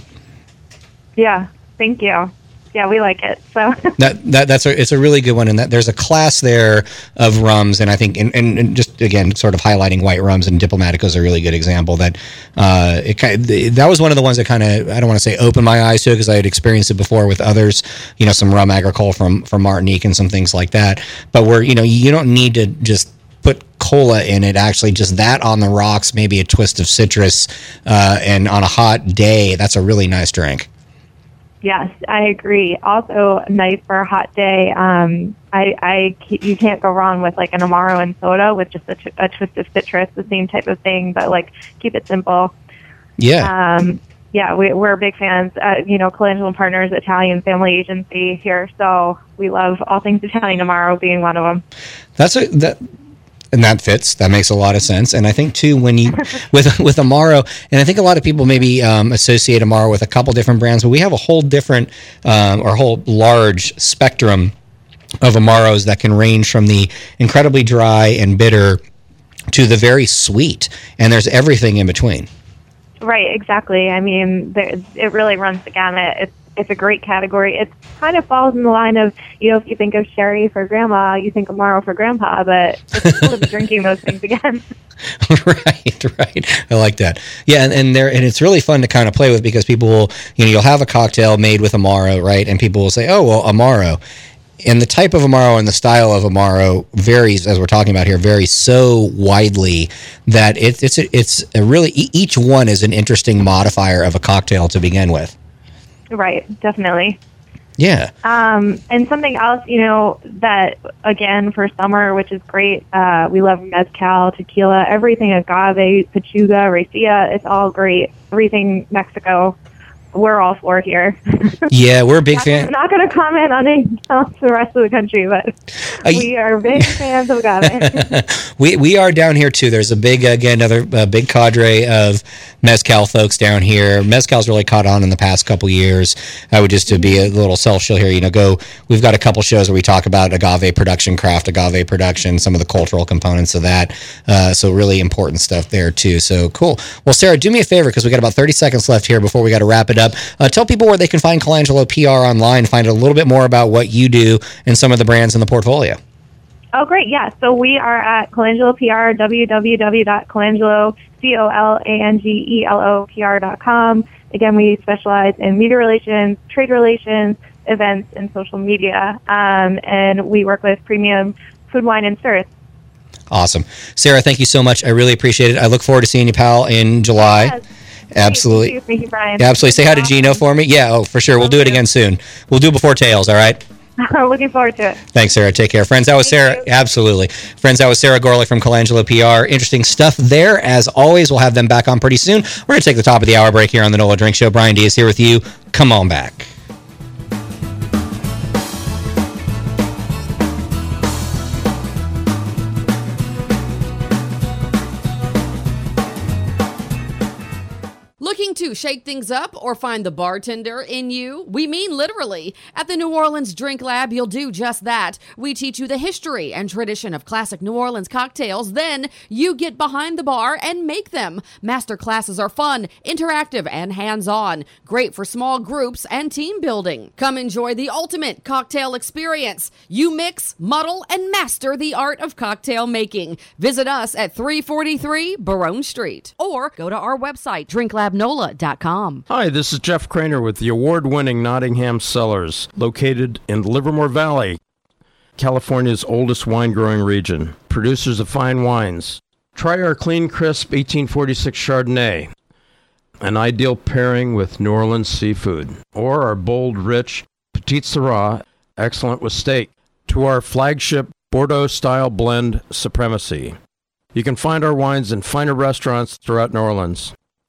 K: Yeah, thank you. Yeah, we like it. So
B: that that that's a it's a really good one, and that there's a class there of rums, and I think and, and, and just again sort of highlighting white rums, and Diplomatico is a really good example. That uh, it kind of, that was one of the ones that kind of I don't want to say opened my eyes to it because I had experienced it before with others, you know, some rum agricole from from Martinique and some things like that. But where you know you don't need to just put cola in it, actually just that on the rocks, maybe a twist of citrus, uh, and on a hot day, that's a really nice drink.
K: yes, I agree. Also nice for a hot day. Um, I, I, you can't go wrong with like an Amaro and soda with just a, t- a twist of citrus, the same type of thing, but like keep it simple.
B: Yeah.
K: Um, yeah, we, we're big fans. Uh, you know, Colangelo Partners, Italian family agency here, so we love all things Italian. Amaro being one of them.
B: That's a that. And that fits. That makes a lot of sense. And I think too, when you with with Amaro, and I think a lot of people maybe um, associate Amaro with a couple different brands, but we have a whole different um, or whole large spectrum of Amaros that can range from the incredibly dry and bitter to the very sweet, and there's everything in between.
K: Right, exactly. I mean, there, it really runs the gamut. It's it's a great category. It kind of falls in the line of, you know, if you think of sherry for grandma, you think Amaro for grandpa, but it's cool to be drinking those things again.
B: Right, right. I like that. Yeah, and, and there and it's really fun to kind of play with because people will, you know, you'll have a cocktail made with Amaro, right? And people will say, oh, well, Amaro. And the type of Amaro and the style of Amaro varies, as we're talking about here, varies so widely that it, it's a, it's a really, each one is an interesting modifier of a cocktail to begin with.
K: Right, definitely.
B: Yeah.
K: Um, and something else, you know, that, again, for summer, which is great, uh, we love mezcal, tequila, everything agave, pechuga, raicilla, it's all great. Everything Mexico, we're all for here.
B: Yeah, we're a big
K: not,
B: fan.
K: Not going to comment on anything else the rest of the country, but uh, we are big fans of agave.
B: we we are down here too. There's a big, again, another uh, big cadre of mezcal folks down here. Mezcal's really caught on in the past couple years. I would just to be a little self-shill here, you know, go. We've got a couple shows where we talk about agave production, craft agave production, some of the cultural components of that. Uh, so really important stuff there too. So cool. Well, Sarah, do me a favor because we got about thirty seconds left here before we got to wrap it up. Uh, tell people where they can find Colangelo P R online, find out a little bit more about what you do and some of the brands in the portfolio.
K: Oh, great. Yeah. So we are at Colangelo P R, w w w dot colangelo, C O L A N G E L O P R dot com. Again, we specialize in media relations, trade relations, events, and social media. Um, and we work with premium food, wine, and spirits.
B: Awesome. Sarah, thank you so much. I really appreciate it. I look forward to seeing you, pal, in July.
K: Yes.
B: Absolutely.
K: Thank you, Thank you, Brian.
B: Yeah, absolutely. Say hi to Gino for me. Yeah, oh, for sure. We'll do it again soon. We'll do it before Tails, all right?
K: Looking forward to it.
B: Thanks, Sarah. Take care. Friends, that was Sarah. Absolutely. Friends, that was Sarah Gorlick from Colangelo P R. Interesting stuff there. As always, we'll have them back on pretty soon. We're going to take the top of the hour break here on the NOLA Drink Show. Brian Diaz here with you. Come on back.
N: Looking to shake things up or find the bartender in you? We mean literally. At the New Orleans Drink Lab, you'll do just that. We teach you the history and tradition of classic New Orleans cocktails. Then you get behind the bar and make them. Master classes are fun, interactive, and hands-on. Great for small groups and team building. Come enjoy the ultimate cocktail experience. You mix, muddle, and master the art of cocktail making. Visit us at three forty-three Barone Street or go to our website, drink lab nola dot com.
U: Hi, this is Jeff Craner with the award-winning Nottingham Cellars, located in Livermore Valley, California's oldest wine-growing region. Producers of fine wines. Try our clean, crisp eighteen forty-six Chardonnay, an ideal pairing with New Orleans seafood, or our bold, rich Petite Sirah, excellent with steak, to our flagship Bordeaux-style blend Supremacy. You can find our wines in finer restaurants throughout New Orleans.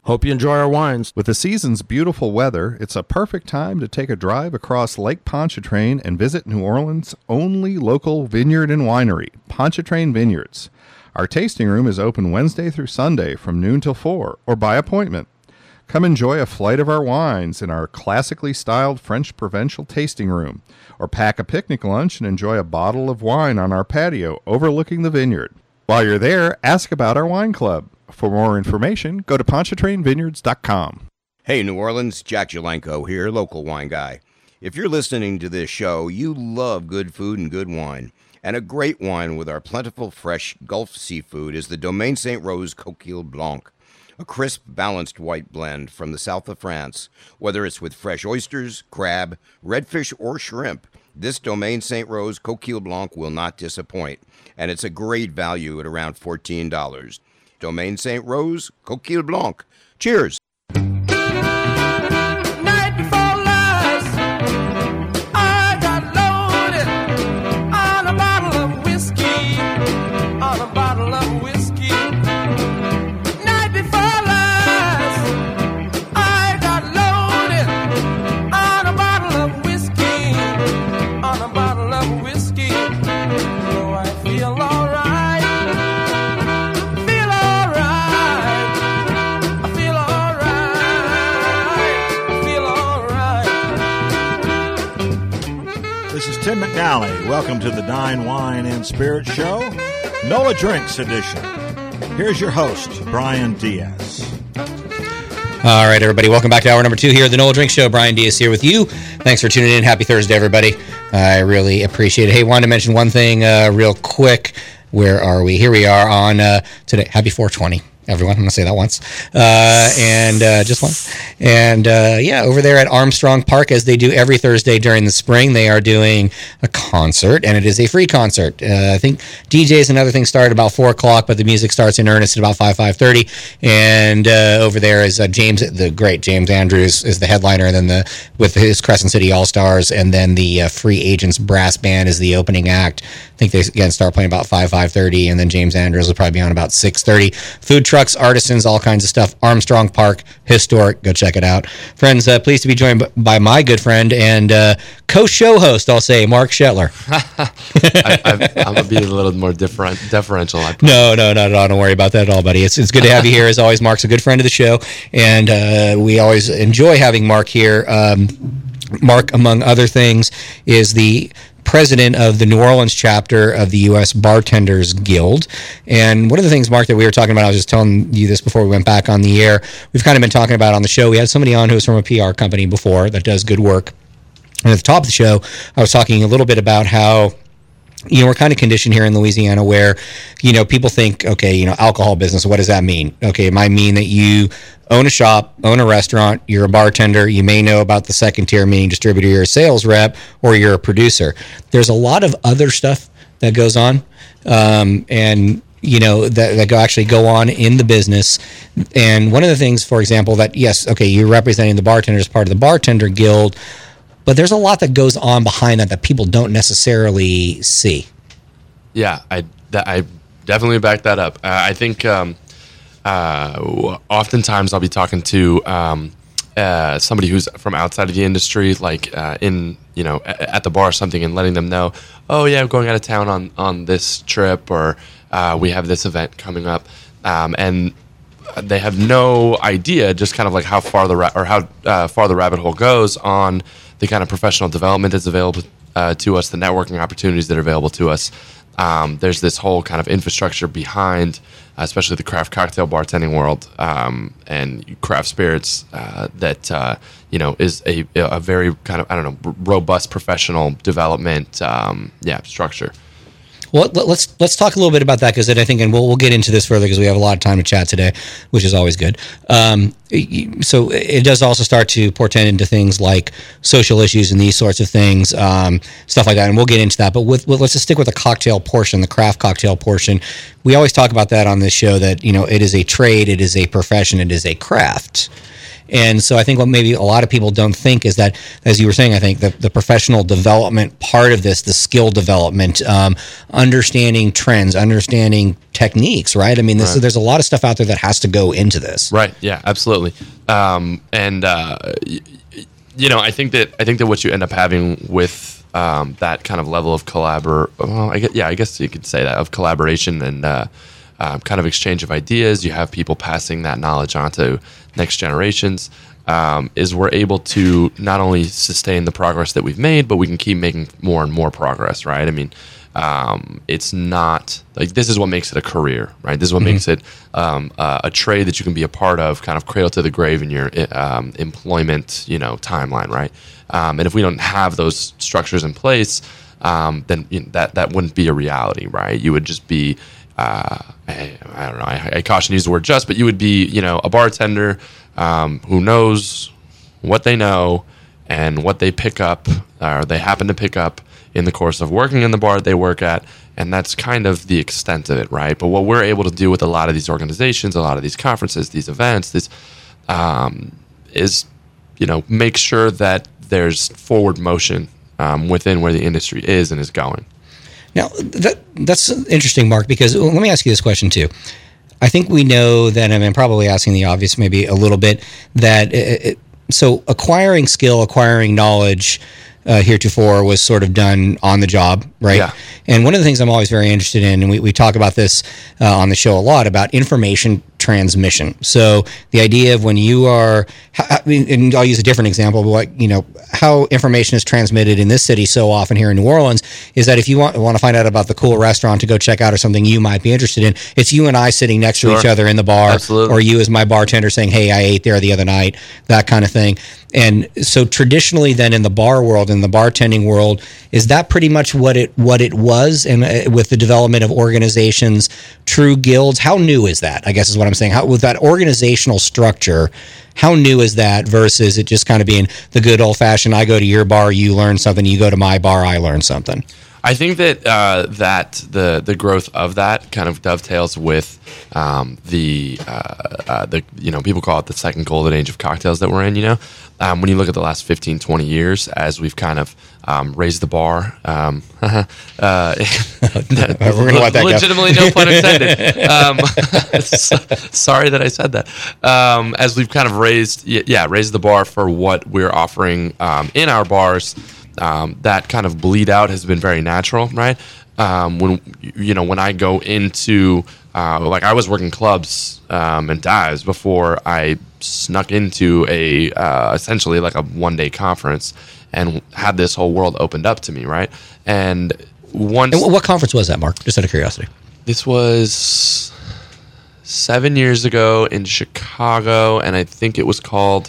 U: Hope you enjoy our wines.
O: With the season's beautiful weather, it's a perfect time to take a drive across Lake Pontchartrain and visit New Orleans' only local vineyard and winery, Pontchartrain Vineyards. Our tasting room is open Wednesday through Sunday from noon till four, or by appointment. Come enjoy a flight of our wines in our classically styled French provincial tasting room, or pack a picnic lunch and enjoy a bottle of wine on our patio overlooking the vineyard. While you're there, ask about our wine club. For more information, go to pontchartrain vineyards dot com.
S: Hey, New Orleans, Jack Jalenko here, local wine guy. If you're listening to this show, you love good food and good wine. And a great wine with our plentiful, fresh Gulf seafood is the Domaine Saint Rose Coquille Blanc, a crisp, balanced white blend from the south of France. Whether it's with fresh oysters, crab, redfish, or shrimp, this Domaine Saint Rose Coquille Blanc will not disappoint. And it's a great value at around fourteen dollars. Domaine Saint Rose Coquille Blanc. Cheers!
T: Night before last, I got loaded on a bottle of whiskey, on a bottle of whiskey. Night before last, I got loaded on a bottle of whiskey, on a bottle of whiskey. So I feel alright, feel alright, I feel alright, I feel alright.
C: This is Tim McNally. Welcome to the Dine, Wine, and Spirit Show, NOLA Drinks edition. Here's your host, Brian Diaz.
B: All right, everybody, welcome back to hour number two here at the NOLA Drink Show. Brian Diaz here with you. Thanks for tuning in. Happy Thursday, everybody. I really appreciate it. Hey, wanted to mention one thing uh, real quick. Where are we? Here we are on uh, today. Happy four twenty. Everyone, I'm going to say that once. Uh, and uh, just once. And uh, yeah, over there at Armstrong Park, as they do every Thursday during the spring, they are doing a concert, and it is a free concert. Uh, I think D Js and other things start about four o'clock, but the music starts in earnest at about five, five thirty. And uh, over there is uh, James, the great James Andrews, is the headliner, and then the with his Crescent City All-Stars, and then the uh, Free Agents Brass Band is the opening act. I think they, again, start playing about five, five thirty, and then James Andrews will probably be on about six thirty. Food trucks, artisans, all kinds of stuff. Armstrong Park, historic. Go check it out. Friends, uh, pleased to be joined by my good friend and uh, co-show host, I'll say, Mark Shetler.
V: I, I, I'm going to be a little more different, deferential. I
B: no, no, no, no, don't worry about that at all, buddy. It's, it's good to have you here. As always, Mark's a good friend of the show, and uh, we always enjoy having Mark here. Um, Mark, among other things, is the president of the New Orleans chapter of the U S Bartenders Guild. And one of the things, Mark, that we were talking about, I was just telling you this before we went back on the air, we've kind of been talking about on the show. We had somebody on who was from a P R company before that does good work. And at the top of the show, I was talking a little bit about how, you know, we're kind of conditioned here in Louisiana where, you know, people think, okay, you know, alcohol business, what does that mean? Okay, it might mean that you own a shop, own a restaurant, you're a bartender, you may know about the second tier, meaning distributor, you're a sales rep, or you're a producer. There's a lot of other stuff that goes on, um, and, you know, that, that go actually go on in the business. And one of the things, for example, that, yes, okay, you're representing the bartender as part of the Bartender Guild, but there's a lot that goes on behind that that people don't necessarily see.
V: Yeah, I, that, I definitely back that up. Uh, I think um, uh, oftentimes I'll be talking to um, uh, somebody who's from outside of the industry, like uh, in, you know, at, at the bar or something, and letting them know, oh, yeah, I'm going out of town on, on this trip, or uh, we have this event coming up. Um, and they have no idea just kind of like how far the ra- or how uh, far the rabbit hole goes on the kind of professional development that's available uh, to us, the networking opportunities that are available to us. Um, there's this whole kind of infrastructure behind, uh, especially the craft cocktail bartending world um, and craft spirits uh, that, uh, you know, is a, a very kind of, I don't know, robust professional development, um, yeah, structure.
B: Well, let's let's talk a little bit about that, because I think, and we'll we'll get into this further because we have a lot of time to chat today, which is always good. Um, so it does also start to portend into things like social issues and these sorts of things, um, stuff like that, and we'll get into that. But with, with let's just stick with the cocktail portion, the craft cocktail portion. We always talk about that on this show, that, you know, it is a trade, it is a profession, it is a craft. And so I think what maybe a lot of people don't think is that, as you were saying, I think the, the professional development part of this, the skill development, um, understanding trends, understanding techniques, right? I mean, this,
V: Right.
B: there's a lot of stuff out there that has to go into this.
V: Right. Yeah, absolutely. Um, and, uh, y- y- you know, I think that, I think that what you end up having with, um, that kind of level of collabor, well, I guess, yeah, I guess you could say that, of collaboration and, uh, um, kind of exchange of ideas. You have people passing that knowledge on to next generations. Um, is we're able to not only sustain the progress that we've made, but we can keep making more and more progress, right? I mean, um, it's not like this is what makes it a career, right? This is what
B: Mhm.
V: makes it um, uh, a trade that you can be a part of, kind of cradle to the grave in your um, employment, you know, timeline, right? Um, and if we don't have those structures in place, um, then you know, that that wouldn't be a reality, right? You would just be uh, I, I don't know. I, I caution to use the word just, but you would be, you know, a bartender um, who knows what they know and what they pick up, or they happen to pick up in the course of working in the bar they work at, and that's kind of the extent of it, right? But what we're able to do with a lot of these organizations, a lot of these conferences, these events, this um, is, you know, make sure that there's forward motion um, within where the industry is and is going.
B: Now, that that's interesting, Mark, because let me ask you this question, too. I think we know that, and I'm probably asking the obvious maybe a little bit, that it, it, so acquiring skill, acquiring knowledge uh, heretofore was sort of done on the job, right?
V: Yeah.
B: And one of the things I'm always very interested in, and we, we talk about this uh, on the show a lot, about information transmission. So the idea of when you are, I mean, and I'll use a different example, but what, you know, how information is transmitted in this city so often here in New Orleans is that if you want, want to find out about the cool restaurant to go check out or something you might be interested in, it's you and I sitting next
V: Sure.
B: to each other in the bar,
V: Absolutely.
B: or you as my bartender saying, hey, I ate there the other night, that kind of thing. And so traditionally then in the bar world, in the bartending world, is that pretty much what it what it was? And uh, with the development of organizations, true guilds, how new is that? I guess is what I'm saying. How, with that organizational structure, how new is that versus it just kind of being the good old fashioned, I go to your bar, you learn something, you go to my bar, I learn something?
V: I think that uh, that the the growth of that kind of dovetails with um, the uh, uh, the you know people call it the second golden age of cocktails that we're in. You know, um, when you look at the last fifteen, twenty years, as we've kind of um, raised the bar. Um, uh,
B: We're gonna let that go.
V: legitimately, no pun intended. Um, so- sorry that I said that. Um, as we've kind of raised, y- yeah, raised the bar for what we're offering um, in our bars. Um, that kind of bleed out has been very natural, right? Um, when you know, when I go into uh, like I was working clubs um, and dives before I snuck into a uh, essentially like a one day conference and had this whole world opened up to me, right? And once,
B: And wh- what conference was that, Mark? Just out of curiosity.
V: this was seven years ago in Chicago, and I think it was called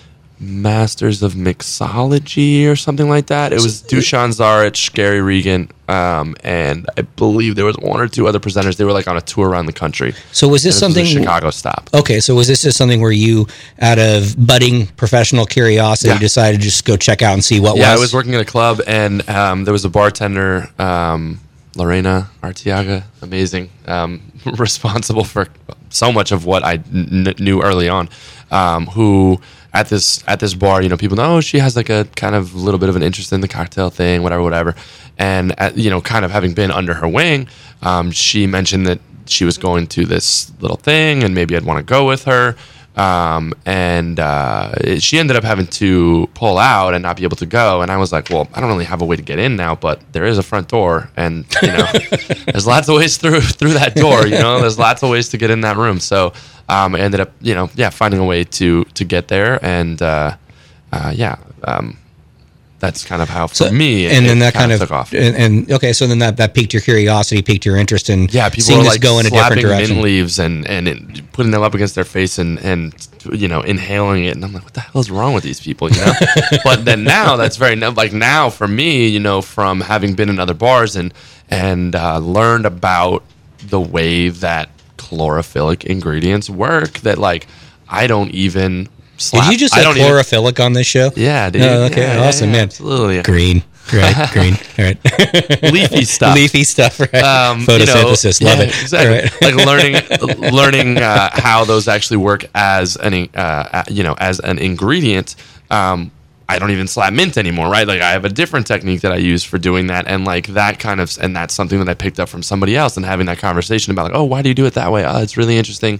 V: Masters of Mixology or something like that. It was Dushan Zarich, Gary Regan, um, and I believe there was one or two other presenters. They were like on a tour around the country.
B: So was this
V: And
B: something
V: a Chicago stop?
B: Okay, so was this just something where you, out of budding professional curiosity,
V: Yeah.
B: decided to just go check out and see what
V: yeah,
B: was?
V: I was working at a club, and um, there was a bartender, um, Lorena Artiaga, amazing, um, responsible for so much of what I kn- knew early on, um, who at this at this bar, you know, people know, oh, she has like a kind of little bit of an interest in the cocktail thing, whatever, whatever. And, at, you know, kind of having been under her wing, um, she mentioned that she was going to this little thing and maybe I'd want to go with her. Um, and uh, it- she ended up having to pull out and not be able to go. And I was like, well, I don't really have a way to get in now, but there is a front door. And, you know, there's lots of ways through through that door, you know, there's lots of ways to get in that room. So um, I ended up, you know, yeah, finding a way to, to get there. And, uh, uh, yeah, um, that's kind of how for
B: So-
V: me, it,
B: and then
V: it
B: that kind of,
V: took off.
B: And, and okay, so then that, that piqued your curiosity, piqued your interest in
V: Yeah, people
B: seeing
V: are
B: this
V: like
B: go in a different
V: slapping
B: direction.
V: mint leaves and and it, putting them up against their face and and you know inhaling it, and I'm like, what the hell is wrong with these people? You know. But then now that's very like now for me, you know, from having been in other bars and and uh, learned about the way that chlorophyllic ingredients work, that like I don't even slap.
B: Did you just
V: I
B: say
V: don't even-
B: chlorophyllic on this show?
V: Yeah, dude.
B: Oh, okay,
V: Yeah, yeah,
B: awesome,
V: yeah,
B: man.
V: Absolutely.
B: Green. Right, green. All right.
V: Leafy stuff.
B: Leafy stuff, right.
V: Um,
B: Photosynthesis,
V: you know,
B: love
V: yeah,
B: it.
V: Exactly.
B: All right.
V: Like learning, learning uh, how those actually work as an, uh, you know, as an ingredient. Um, I don't even slap mint anymore, right? Like I have a different technique that I use for doing that, and like that kind of, and that's something that I picked up from somebody else, and having that conversation about like, oh, why do you do it that way? Oh, it's really interesting.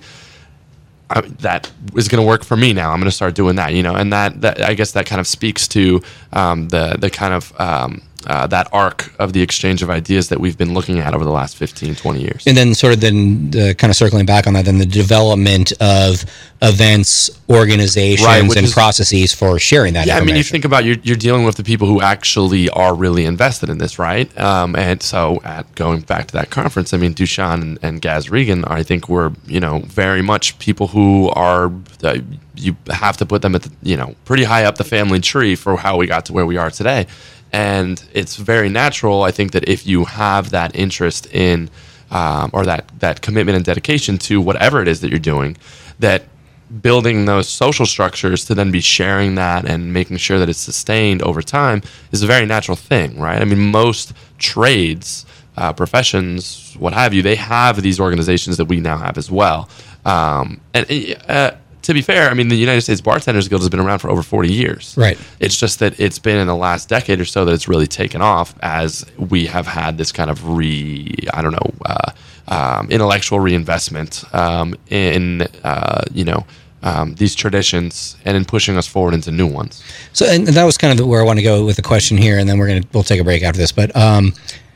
V: I, that is going to work for me now. I'm going to start doing that, you know, and that, that I guess that kind of speaks to um, the the kind of um, uh, that arc of the exchange of ideas that we've been looking at over the last fifteen, twenty years.
B: And then sort of then uh, kind of circling back on that, then the development of events, organizations,
V: Right, which
B: and
V: is-
B: processes for sharing that
V: Yeah, I mean, you
B: information.
V: think about you're, you're dealing with the people who actually are really invested in this, right? Um, and so, at going back to that conference, I mean, Dushan and, and Gaz Regan, I think were you know very much people who are uh, you have to put them at the, you know pretty high up the family tree for how we got to where we are today, and it's very natural, I think, that if you have that interest in um, or that that commitment and dedication to whatever it is that you're doing, that building those social structures to then be sharing that and making sure that it's sustained over time is a very natural thing, right? I mean, most trades, uh, professions, what have you, they have these organizations that we now have as well. Um, and uh, to be fair, I mean, the United States Bartenders Guild has been around for over forty years.
B: Right.
V: It's just that it's been in the last decade or so that it's really taken off as we have had this kind of re, I don't know, uh, um, intellectual reinvestment um, in, uh, you know, Um, these traditions and in pushing us forward into new ones.
B: So, and that was kind of where I want to go with the question here, and then we're gonna we'll take a break after this. But um,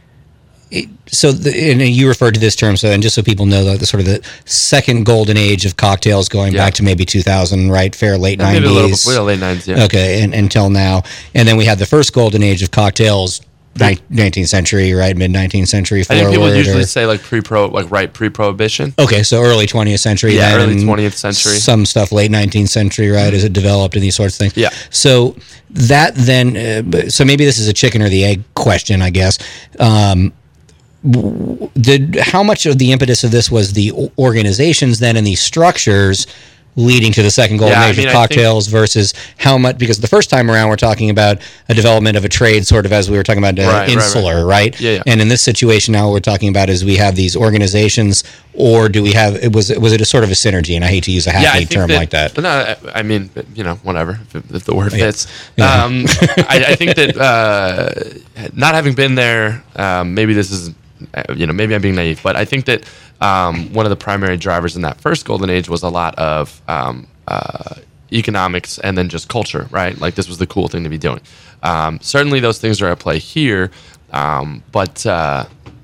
B: it, so, the, and you referred to this term, so and just so people know, the, the sort of the second golden age of cocktails, going
V: Yeah.
B: back to maybe two thousand, right? Fair late
V: Yeah,
B: nineties,
V: maybe a little before the late nineties, yeah.
B: Okay, and until now, and then we had the first golden age of cocktails. nineteenth century, right? Mid nineteenth century
V: I
B: forward.
V: think people usually
B: or-
V: say like pre-pro, like right pre-prohibition.
B: Okay, so early twentieth century.
V: Yeah,
B: then,
V: early
B: and
V: twentieth century.
B: Some stuff late nineteenth century, right? As it developed and these sorts of things.
V: Yeah.
B: So that then, uh, so maybe this is a chicken or the egg question, I guess. Um, w- did how much of the impetus of this was the o- organizations then and these structures leading to the second golden
V: Yeah, I
B: age
V: mean,
B: of
V: I think-
B: cocktails versus how much, because the first time around we're talking about a development of a trade, sort of as we were talking about uh,
V: Right, right,
B: insular, right?
V: right. Yeah, yeah.
B: And in this situation now, what we're talking about is we have these organizations, or do we have? It was was it a sort of a synergy? And I hate to use a
V: Yeah, I
B: hackneyed
V: think
B: term
V: that-
B: like that.
V: No, I- I mean, you know, whatever, if, if the word
B: Yeah.
V: fits.
B: Yeah.
V: Um, I, I think that uh, not having been there, um, maybe this is, uh, you know, maybe I'm being naive, but I think that um, one of the primary drivers in that first golden age was a lot of um, uh, economics and then just culture, right? Like this was the cool thing to be doing. Um, certainly those things are at play here, um, but uh,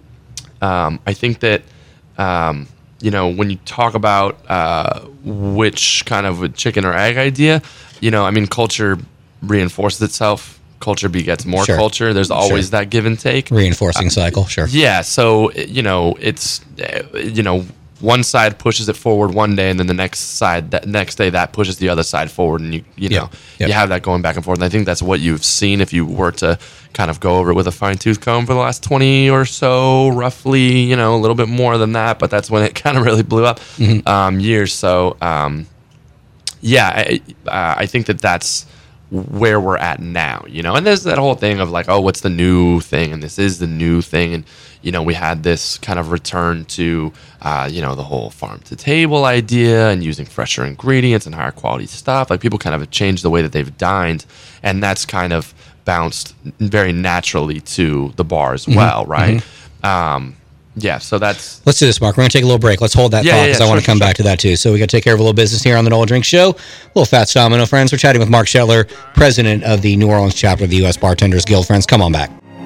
V: um, I think that um, you know when you talk about uh, which kind of a chicken or egg idea, you know, I mean, culture reinforces itself. Culture begets more
B: Sure.
V: culture. There's always
B: Sure.
V: that give and take.
B: Reinforcing cycle, sure.
V: Yeah, so you know, it's uh, you know, one side pushes it forward one day, and then the next side, that next day, that pushes the other side forward, and you you know,
B: Yep.
V: you have that going back and forth. And I think that's what you've seen if you were to kind of go over it with a fine tooth comb for the last twenty or so, roughly, you know, a little bit more than that, but that's when it kind of really blew up.
B: Mhm.
V: Um, years. So, um, yeah, I, uh, I think that that's where we're at now, you know, and there's that whole thing of like, oh, what's the new thing? And this is the new thing. And, you know, we had this kind of return to, uh, you know, the whole farm to table idea and using fresher ingredients and higher quality stuff. Like people kind of have changed the way that they've dined. And that's kind of bounced very naturally to the bar as
B: Mhm.
V: well, right? Um, yeah, so that's
B: Let's do this, Mark. We're going to take a little break. Let's hold that
V: Yeah,
B: thought
V: yeah,
B: because
V: yeah,
B: I want
V: sure,
B: to come
V: sure,
B: back to that too. So we got to take care of a little business here on the Noel Drink Show. A little Fats Domino, friends. We're chatting with Mark Shetler, president of the New Orleans chapter of the U S Bartenders Guild. Friends, come on back.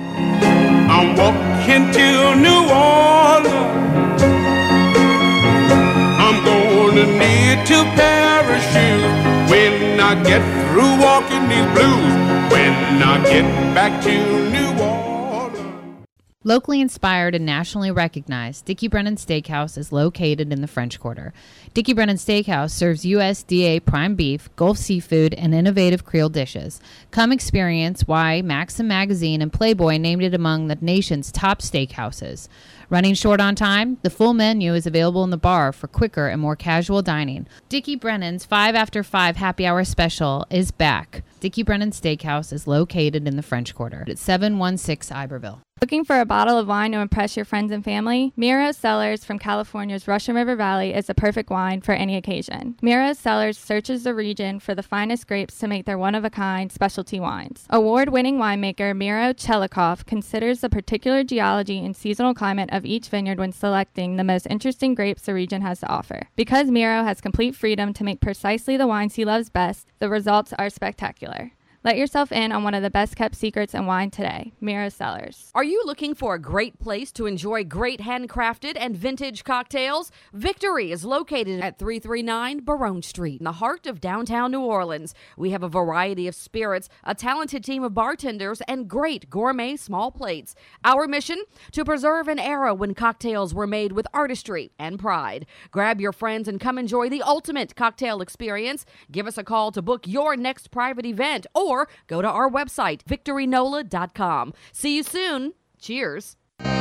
T: I'm walking to New Orleans. I'm gonna need two pair of shoes when I get through walking these blues. When I get back to New Orleans.
H: Locally inspired and nationally recognized, Dickie Brennan Steakhouse is located in the French Quarter. Dickie Brennan Steakhouse serves U S D A prime beef, Gulf seafood, and innovative Creole dishes. Come experience why Maxim Magazine and Playboy named it among the nation's top steakhouses. Running short on time? The full menu is available in the bar for quicker and more casual dining. Dickie Brennan's five after five happy hour special is back. Dickie Brennan Steakhouse is located in the French Quarter at seven one six Iberville.
D: Looking for a bottle of wine to impress your friends and family? Miro Cellars from California's Russian River Valley is the perfect wine for any occasion. Miro Cellars searches the region for the finest grapes to make their one-of-a-kind specialty wines. Award-winning winemaker Miro Chelikov considers the particular geology and seasonal climate of each vineyard when selecting the most interesting grapes the region has to offer. Because Miro has complete freedom to make precisely the wines he loves best, the results are spectacular. Let yourself in on one of the best-kept secrets in wine today, Miro Cellars.
N: Are you looking for a great place to enjoy great handcrafted and vintage cocktails? Victory is located at three thirty-nine Barone Street in the heart of downtown New Orleans. We have a variety of spirits, a talented team of bartenders, and great gourmet small plates. Our mission? To preserve an era when cocktails were made with artistry and pride. Grab your friends and come enjoy the ultimate cocktail experience. Give us a call to book your next private event or Or go to our website, victory nola dot com. See you soon. Cheers.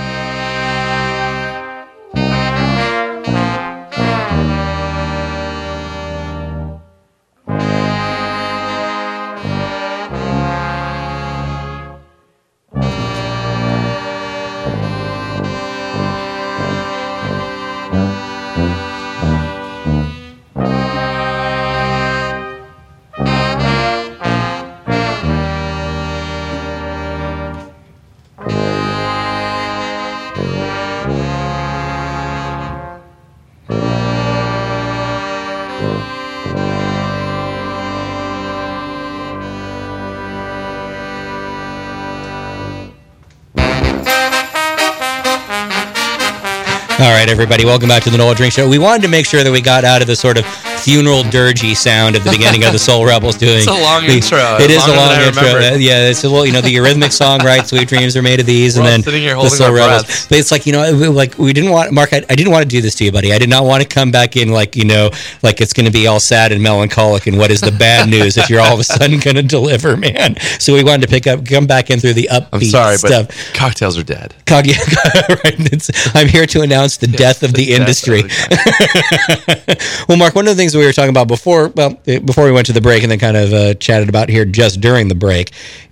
B: All right, everybody, welcome back to the Nola Drink Show. We wanted to make sure that we got out of the sort of funeral dirgy sound at the beginning of the Soul Rebels doing.
V: It's a long
B: the,
V: intro.
B: It is a long
V: I
B: intro. Uh, yeah, it's a, well, you know, the Eurythmics song, right? Sweet Dreams are made of these,
V: We're
B: and
V: all
B: then
V: sitting here
B: the
V: holding
B: Soul
V: our
B: Rebels.
V: breaths.
B: But it's like, you know, like we didn't want Mark. I, I didn't want to do this to you, buddy. I did not want to come back in like, you know, like it's going to be all sad and melancholic. And what is the bad news that you're all of a sudden going to deliver, man? So we wanted to pick up, come back in through the upbeat
V: I'm sorry,
B: stuff.
V: but cocktails are dead.
B: Cog- yeah, right. It's, I'm here to announce the death of the, the industry. Well, Mark, one of the things we were talking about before, well, before we went to the break and then kind of uh, chatted about here just during the break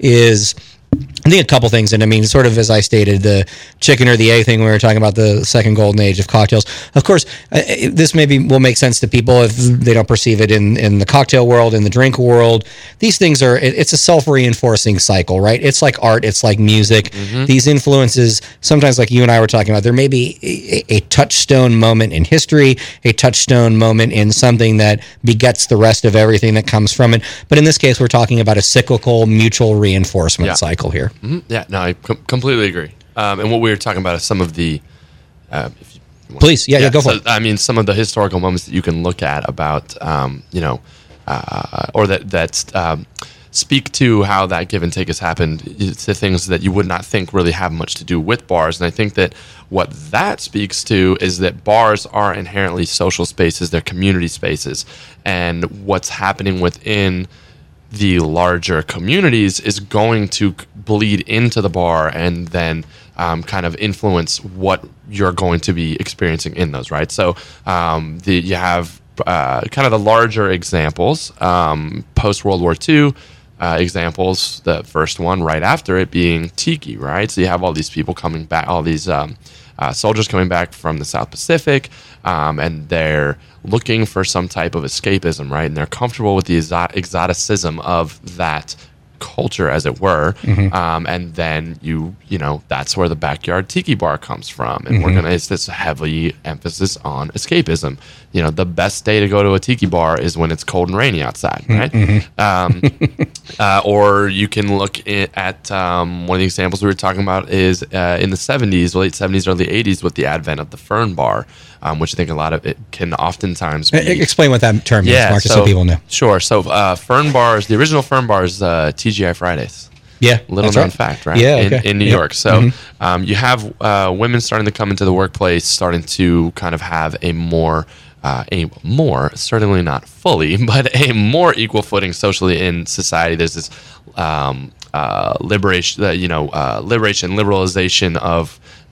B: is I think a couple things, and I mean, sort of as I stated, the chicken or the egg thing when we were talking about the second golden age of cocktails. Of course, uh, this maybe will make sense to people if they don't perceive it in, in the cocktail world, in the drink world. These things are, it, it's a self-reinforcing cycle, right? It's like art, it's like music. Mm-hmm. These influences, sometimes like you and I were talking about, there may be a, a touchstone moment in history, a touchstone moment in something that begets the rest of everything that comes from it. But in this case, we're talking about a cyclical mutual reinforcement yeah. cycle here.
V: Mm-hmm. Yeah, no, I com- completely agree. Um, and what we were talking about is some of the... Uh, if you, you
B: Please, yeah, yeah, yeah, go for
V: so,
B: it.
V: I mean, some of the historical moments that you can look at about, um, you know, uh, or that, that um, speak to how that give and take has happened to things that you would not think really have much to do with bars. And I think that what that speaks to is that bars are inherently social spaces, they're community spaces. And what's happening within the larger communities is going to bleed into the bar and then um, kind of influence what you're going to be experiencing in those, right? So um, the, you have uh, kind of the larger examples, um, post-World War Two uh, examples, the first one right after it being tiki, right? So you have all these people coming back, all these um, uh, soldiers coming back from the South Pacific, um, and they're looking for some type of escapism, right? And they're comfortable with the exot- exoticism of that culture, as it were. Mm-hmm. Um, and then you, you know, that's where the backyard tiki bar comes from. And mm-hmm. we're gonna, it's this heavy emphasis on escapism. You know, the best day to go to a tiki bar is when it's cold and rainy outside, right? Mm-hmm. Um, uh, or you can look at um, one of the examples we were talking about is uh, in the seventies, late seventies, early eighties, with the advent of the Fern Bar. Um, which I think a lot of it can oftentimes be...
B: Explain what that term
V: yeah,
B: is, Mark, just
V: so,
B: so people know.
V: Sure. So uh, Fern Bars, the original Fern Bars, uh, T G I Fridays.
B: Yeah,
V: Little known right. fact, right?
B: Yeah,
V: in,
B: okay.
V: in New
B: yep.
V: York. So mm-hmm. um, you have uh, women starting to come into the workplace, starting to kind of have a more... Uh, a more, certainly not fully, but a more equal footing socially in society. There's this um, uh, liberation, uh, you know, uh, liberation, liberalization of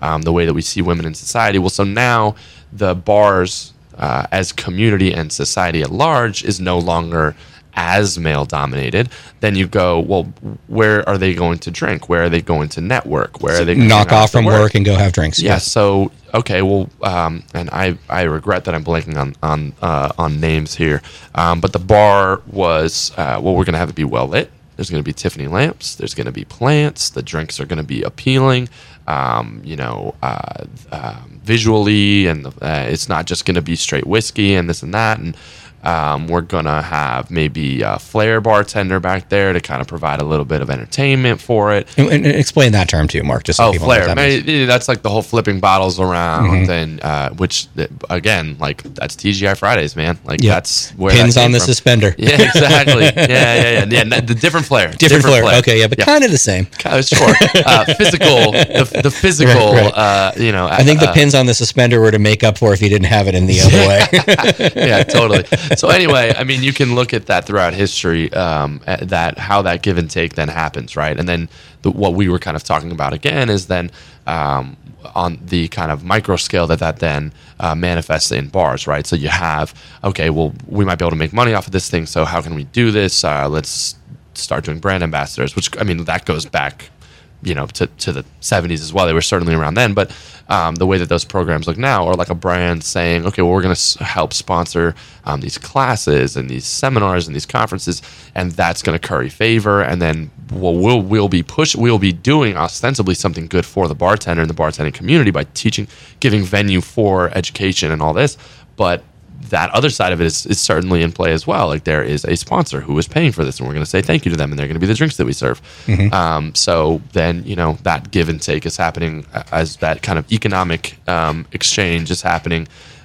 V: um, the way that we see women in society. Well, so now the bars uh, as community and society at large is no longer as male dominated. Then you go, well, where are they going to drink? Where are they going to network? Where are they going
B: knock
V: to
B: off from work. work and go have drinks?
V: Yeah.
B: Yeah.
V: So okay, well, um, and I, I regret that I'm blanking on on uh, on names here, um, but the bar was uh, well, we're gonna have it be well lit. There's gonna be Tiffany lamps. There's gonna be plants. The drinks are gonna be appealing. Um, you know, uh, uh, visually, and uh, it's not just gonna be straight whiskey and this and that, and Um, we're going to have maybe a flair bartender back there to kind of provide a little bit of entertainment for it.
B: And, and explain that term too, Mark. Just so
V: oh,
B: people know
V: flair.
B: what that means.
V: Man, that's like the whole flipping bottles around,
B: Mhm.
V: and uh, which, again, like that's T G I Fridays, man. Like
B: Yep.
V: that's where
B: Pins
V: that came
B: on the
V: from.
B: suspender.
V: Yeah, exactly. yeah, yeah, yeah, yeah. The different flair.
B: Different, flair. Okay, yeah, but kind of the same.
V: Kind of, sure. Uh, physical, the, the physical,
B: Right, right.
V: Uh, you know.
B: I think the
V: uh,
B: pins on the suspender were to make up for if you didn't have it in the other way.
V: yeah, totally. So anyway, I mean, you can look at that throughout history, um, at that how that give and take then happens, right? And then the, what we were kind of talking about again is then um, on the kind of micro scale that that then uh, manifests in bars, right? So you have, okay, well, we might be able to make money off of this thing, so how can we do this? Uh, let's start doing brand ambassadors, which, I mean, that goes back, you know, to, to the seventies as well. They were certainly around then, but um, the way that those programs look now are like a brand saying, okay, well, we're going to s- help sponsor um, these classes and these seminars and these conferences, and that's going to curry favor. And then well, we'll we'll be push we'll be doing ostensibly something good for the bartender and the bartending community by teaching, giving venue for education and all this, but that other side of it is, is certainly in play as well. Like there is a sponsor who is paying for this, and we're going to say thank you to them, and they're going to be the drinks that we serve.
B: Mhm.
V: Um, so then, you know, that give and take is happening as that kind of economic um, exchange is happening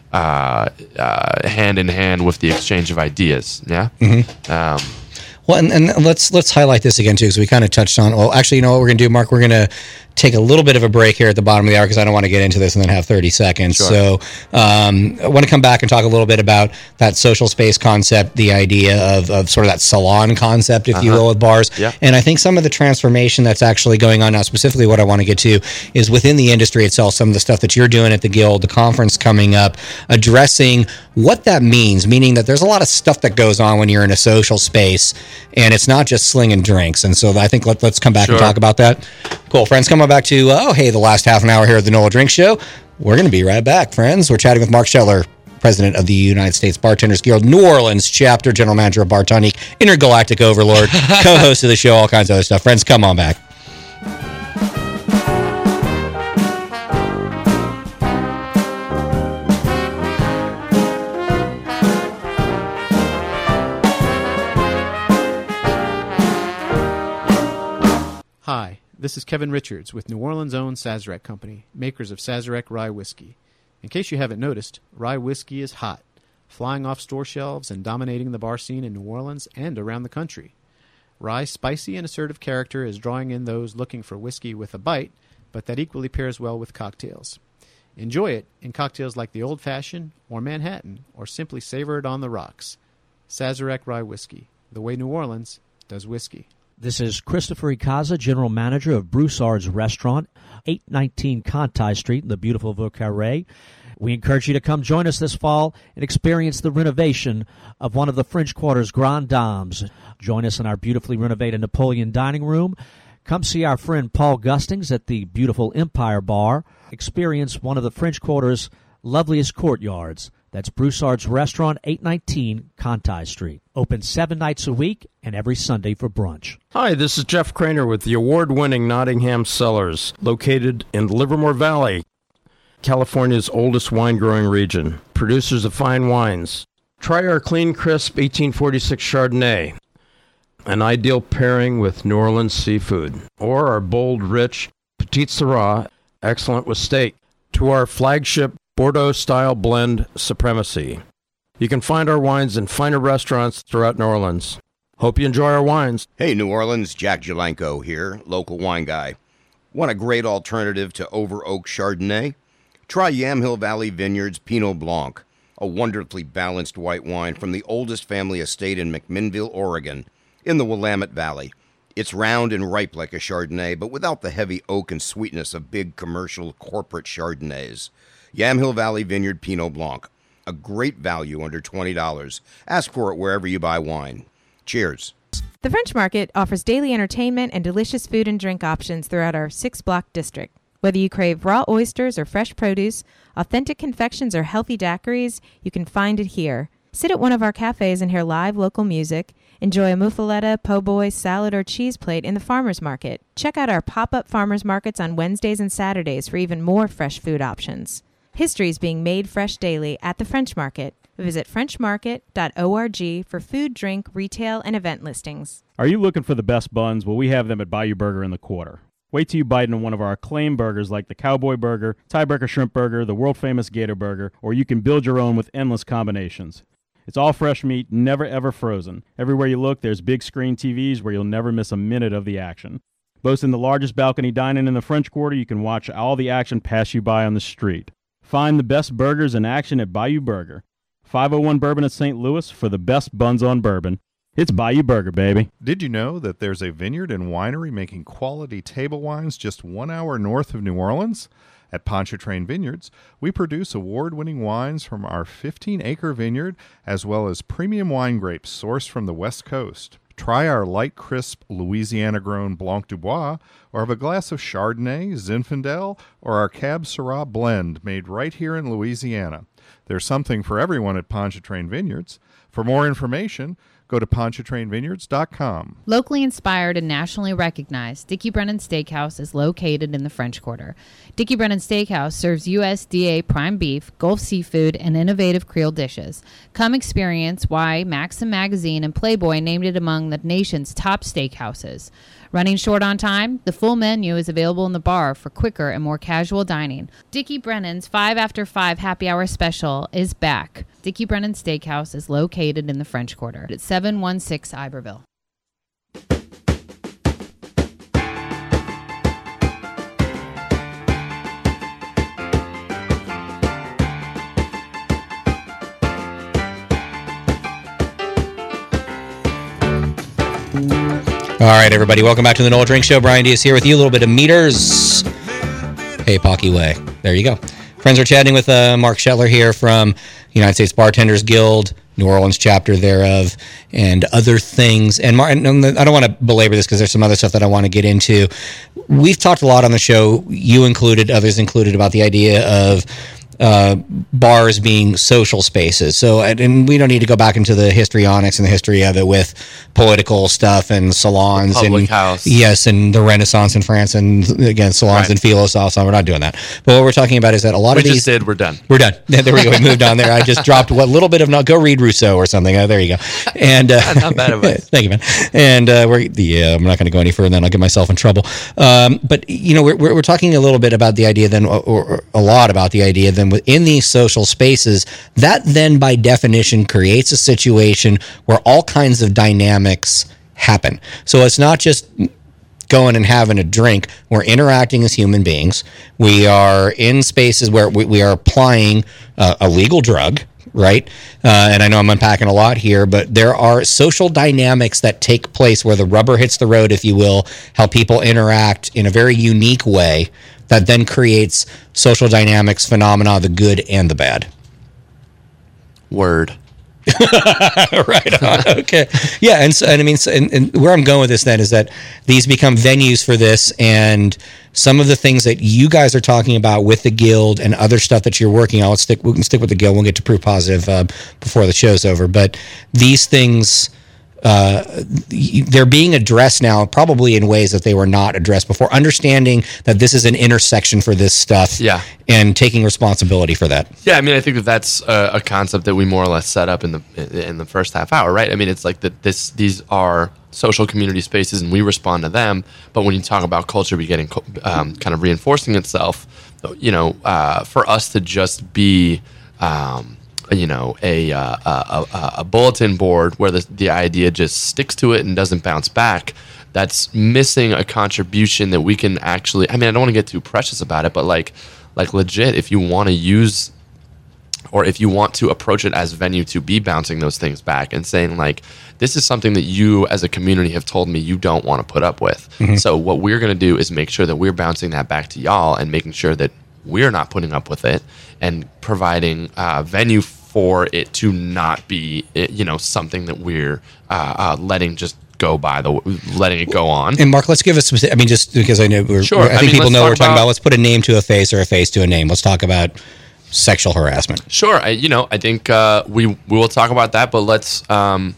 V: uh, uh, hand in hand with the exchange of ideas. Yeah.
B: Mhm.
V: Um,
B: Well, and, and let's let's highlight this again too, because we kind of touched on. Well, actually, you know what we're going to do, Mark? We're going to take a little bit of a break here at the bottom of the hour because I don't want to get into this and then have thirty seconds.
V: Sure.
B: So um, I want to come back and talk a little bit about that social space concept, the idea of, of sort of that salon concept, if you
V: Uh-huh.
B: will, with bars.
V: Yeah.
B: And I think some of the transformation that's actually going on now, specifically what I want to get to is within the industry itself, some of the stuff that you're doing at the Guild, the conference coming up, addressing what that means, meaning that there's a lot of stuff that goes on when you're in a social space, and it's not just slinging drinks. And so I think let, let's come back and
V: Sure.
B: talk about that. Cool. Friends, coming back to, oh, hey, the last half an hour here at the NOLA Drink Show. We're going to be right back, friends. We're chatting with Mark Scheller, president of the United States Bartenders Guild, New Orleans chapter, general manager of Bartonic, intergalactic overlord, co-host of the show, all kinds of other stuff. Friends, come on back.
P: Hi, this is Kevin Richards with New Orleans' own Sazerac Company, makers of Sazerac Rye Whiskey. In case you haven't noticed, rye whiskey is hot, flying off store shelves and dominating the bar scene in New Orleans and around the country. Rye's spicy and assertive character is drawing in those looking for whiskey with a bite, but that equally pairs well with cocktails. Enjoy it in cocktails like the Old Fashioned or Manhattan, or simply savor it on the rocks. Sazerac Rye Whiskey, the way New Orleans does whiskey.
Q: This is Christopher Icaza, General Manager of Broussard's Restaurant, eight nineteen Conti Street in the beautiful Vaucarré. We encourage you to come join us this fall and experience the renovation of one of the French Quarter's Grand Dames. Join us in our beautifully renovated Napoleon dining room. Come see our friend Paul Gustings at the beautiful Empire Bar. Experience one of the French Quarter's loveliest courtyards. That's Broussard's Restaurant, eight nineteen Conti Street. Open seven nights a week and every Sunday for brunch.
U: Hi, this is Jeff Craner with the award-winning Nottingham Cellars, located in Livermore Valley, California's oldest wine-growing region. Producers of fine wines. Try our clean, crisp eighteen forty-six Chardonnay, an ideal pairing with New Orleans seafood, or our bold, rich Petite Sirah, excellent with steak, to our flagship Bordeaux-style blend Supremacy. You can find our wines in finer restaurants throughout New Orleans. Hope you enjoy our wines.
S: Hey, New Orleans, Jack Jalenko here, local wine guy. Want a great alternative to Over Oak Chardonnay? Try Yamhill Valley Vineyards Pinot Blanc, a wonderfully balanced white wine from the oldest family estate in McMinnville, Oregon, in the Willamette Valley. It's round and ripe like a Chardonnay, but without the heavy oak and sweetness of big commercial corporate Chardonnays. Yamhill Valley Vineyard Pinot Blanc. A great value under twenty dollars. Ask for it wherever you buy wine. Cheers.
L: The French Market offers daily entertainment and delicious food and drink options throughout our six-block district. Whether you crave raw oysters or fresh produce, authentic confections or healthy daiquiris, you can find it here. Sit at one of our cafes and hear live local music. Enjoy a muffaletta, po' boy, salad, or cheese plate in the farmers market. Check out our pop-up farmers markets on Wednesdays and Saturdays for even more fresh food options. History is being made fresh daily at the French Market. Visit french market dot org for food, drink, retail, and event listings.
M: Are you looking for the best buns? Well, we have them at Bayou Burger in the Quarter. Wait till you bite into one of our acclaimed burgers like the Cowboy Burger, Tiebreaker Shrimp Burger, the world-famous Gator Burger, or you can build your own with endless combinations. It's all fresh meat, never ever frozen. Everywhere you look, there's big screen T Vs where you'll never miss a minute of the action. Boasting the largest balcony dining in the French Quarter, you can watch all the action pass you by on the street. Find the best burgers in action at Bayou Burger. five oh one Bourbon at Saint Louis for the best buns on bourbon. It's Bayou Burger, baby.
O: Did you know that there's a vineyard and winery making quality table wines just one hour north of New Orleans? At Pontchartrain Vineyards, we produce award-winning wines from our fifteen-acre vineyard, as well as premium wine grapes sourced from the West Coast. Try our light, crisp, Louisiana-grown Blanc du Bois, or have a glass of Chardonnay, Zinfandel, or our Cab Syrah blend made right here in Louisiana. There's something for everyone at Pontchartrain Vineyards. For more information, go to pontchartrain vineyards dot com.
H: Locally inspired and nationally recognized, Dickie Brennan Steakhouse is located in the French Quarter. Dickie Brennan Steakhouse serves U S D A prime beef, Gulf seafood, and innovative Creole dishes. Come experience why Maxim Magazine and Playboy named it among the nation's top steakhouses. Running short on time, the full menu is available in the bar for quicker and more casual dining. Dickie Brennan's five after five happy hour special is back. Dickie Brennan Steakhouse is located in the French Quarter at seven one six Iberville.
B: All right, everybody, welcome back to the Noel Drink Show. Brian Diaz here with you. A little bit of meters. Hey, Pocky Way. There you go. Friends are chatting with uh, Mark Shetler here from United States Bartenders Guild, New Orleans chapter thereof, and other things. And Mark, I don't want to belabor this because there's some other stuff that I want to get into. We've talked a lot on the show, you included, others included, about the idea of uh, bars being social spaces. So, and we don't need to go back into the histrionics and the history of it with political stuff and salons
V: The public
B: and
V: house.
B: yes, and the Renaissance in France and again salons
V: Right.
B: and philo sauce. We're not doing that. But what we're talking about is that a lot
V: We
B: of these
V: just did. We're done.
B: we're done. There we go. We moved on there. I just dropped what little bit of not. Go read Rousseau or something. Oh, there you go. And uh,
V: Not bad advice.
B: thank you, man. And uh, we're yeah, I'm not going to go any further. Then I'll get myself in trouble. Um, but you know, we're, we're we're talking a little bit about the idea then, or, or a lot about the idea then within these social spaces. That then, by definition, creates a situation where all kinds of dynamics happen. So it's not just going and having a drink. We're interacting as human beings. We are in spaces where we, we are applying uh, a legal drug, right? Uh, and I know I'm unpacking a lot here, but there are social dynamics that take place where the rubber hits the road, if you will, how people interact in a very unique way that then creates social dynamics, phenomena, the good and the bad.
V: Word.
B: Right on. Okay. Yeah, and so, and I mean, so, and, and where I'm going with this then is that these become venues for this, and some of the things that you guys are talking about with the guild and other stuff that you're working on. Let's stick. We can stick with the guild. We'll get to proof positive uh, before the show's over. But these things, uh, they're being addressed now, probably in ways that they were not addressed before. Understanding that this is an intersection for this stuff,
V: Yeah.
B: and taking responsibility for that.
V: Yeah, I mean, I think that that's a, a concept that we more or less set up in the in the first half hour, right? I mean, it's like that. This these are social community spaces, and we respond to them. But when you talk about culture beginning, um, kind of reinforcing itself, you know, uh, for us to just be, um, you know, a, uh, a, a a bulletin board where the the idea just sticks to it and doesn't bounce back. That's missing a contribution that we can actually. I mean, I don't want to get too precious about it, but like. Like legit, if you want to use or if you want to approach it as venue to be bouncing those things back and saying like, this is something that you as a community have told me you don't want to put up with.
B: Mhm.
V: So what we're going to do is make sure that we're bouncing that back to y'all and making sure that we're not putting up with it and providing uh, venue for it to not be, you know, something that we're uh, uh, letting just go by the letting it go on.
B: And Mark, let's give us. I mean, just because I know we're,
V: Sure.
B: we're- I
V: I
B: think
V: mean,
B: people
V: let's
B: know
V: talk
B: what we're talking
V: about-
B: about. Let's put a name to a face or a face to a name. Let's talk about sexual harassment.
V: Sure, I, you know, I think uh, we we will talk about that, but let's um,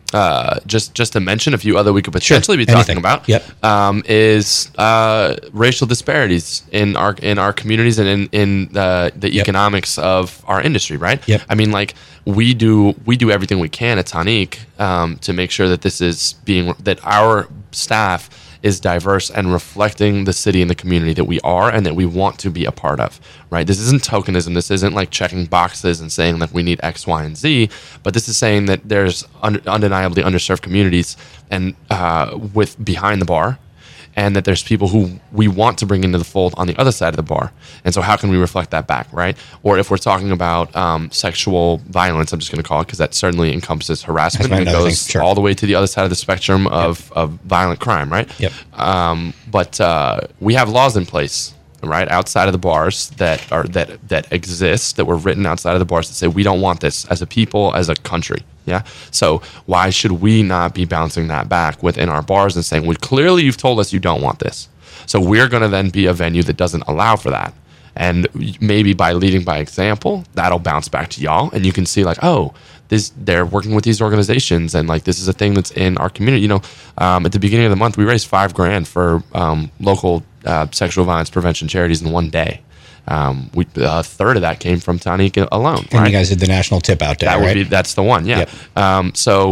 V: uh, just just to mention a few other we could potentially be talking
B: Anything.
V: about.
B: Yep.
V: Um, is uh, racial disparities in our in our communities and in in the the
B: Yep.
V: economics of our industry, right?
B: Yep.
V: I mean, like we do we do everything we can at Tonique um, to make sure that this is being that our staff is diverse and reflecting the city and the community that we are and that we want to be a part of, right? This isn't tokenism. This isn't like checking boxes and saying that we need X, Y, and Z, but this is saying that there's un- undeniably underserved communities and uh, with behind the bar, and that there's people who we want to bring into the fold on the other side of the bar. And so how can we reflect that back, right? Or if we're talking about um, sexual violence, I'm just going to call it because that certainly encompaces harassment.
B: That's
V: And it
B: another
V: goes
B: thing, sure.
V: all the way to the other side of the spectrum of, of violent crime, right?
B: Yep.
V: Um, but uh, we have laws in place, right, outside of the bars that are that that exist that were written outside of the bars that say we don't want this as a people, as a country. Yeah. So why should we not be bouncing that back within our bars and saying, well, clearly you've told us you don't want this. So we're going to then be a venue that doesn't allow for that. And maybe by leading by example, that'll bounce back to y'all. And you can see like, oh, this they're working with these organizations. And like, this is a thing that's in our community. You know, um, at the beginning of the month, we raised five grand for um, local uh, sexual violence prevention charities in one day. Um, we, a third of that came from Tonique alone.
B: And
V: right?
B: you guys did the National Tip Out Day,
V: That would
B: right?
V: be that's the one, yeah.
B: Yep.
V: Um, so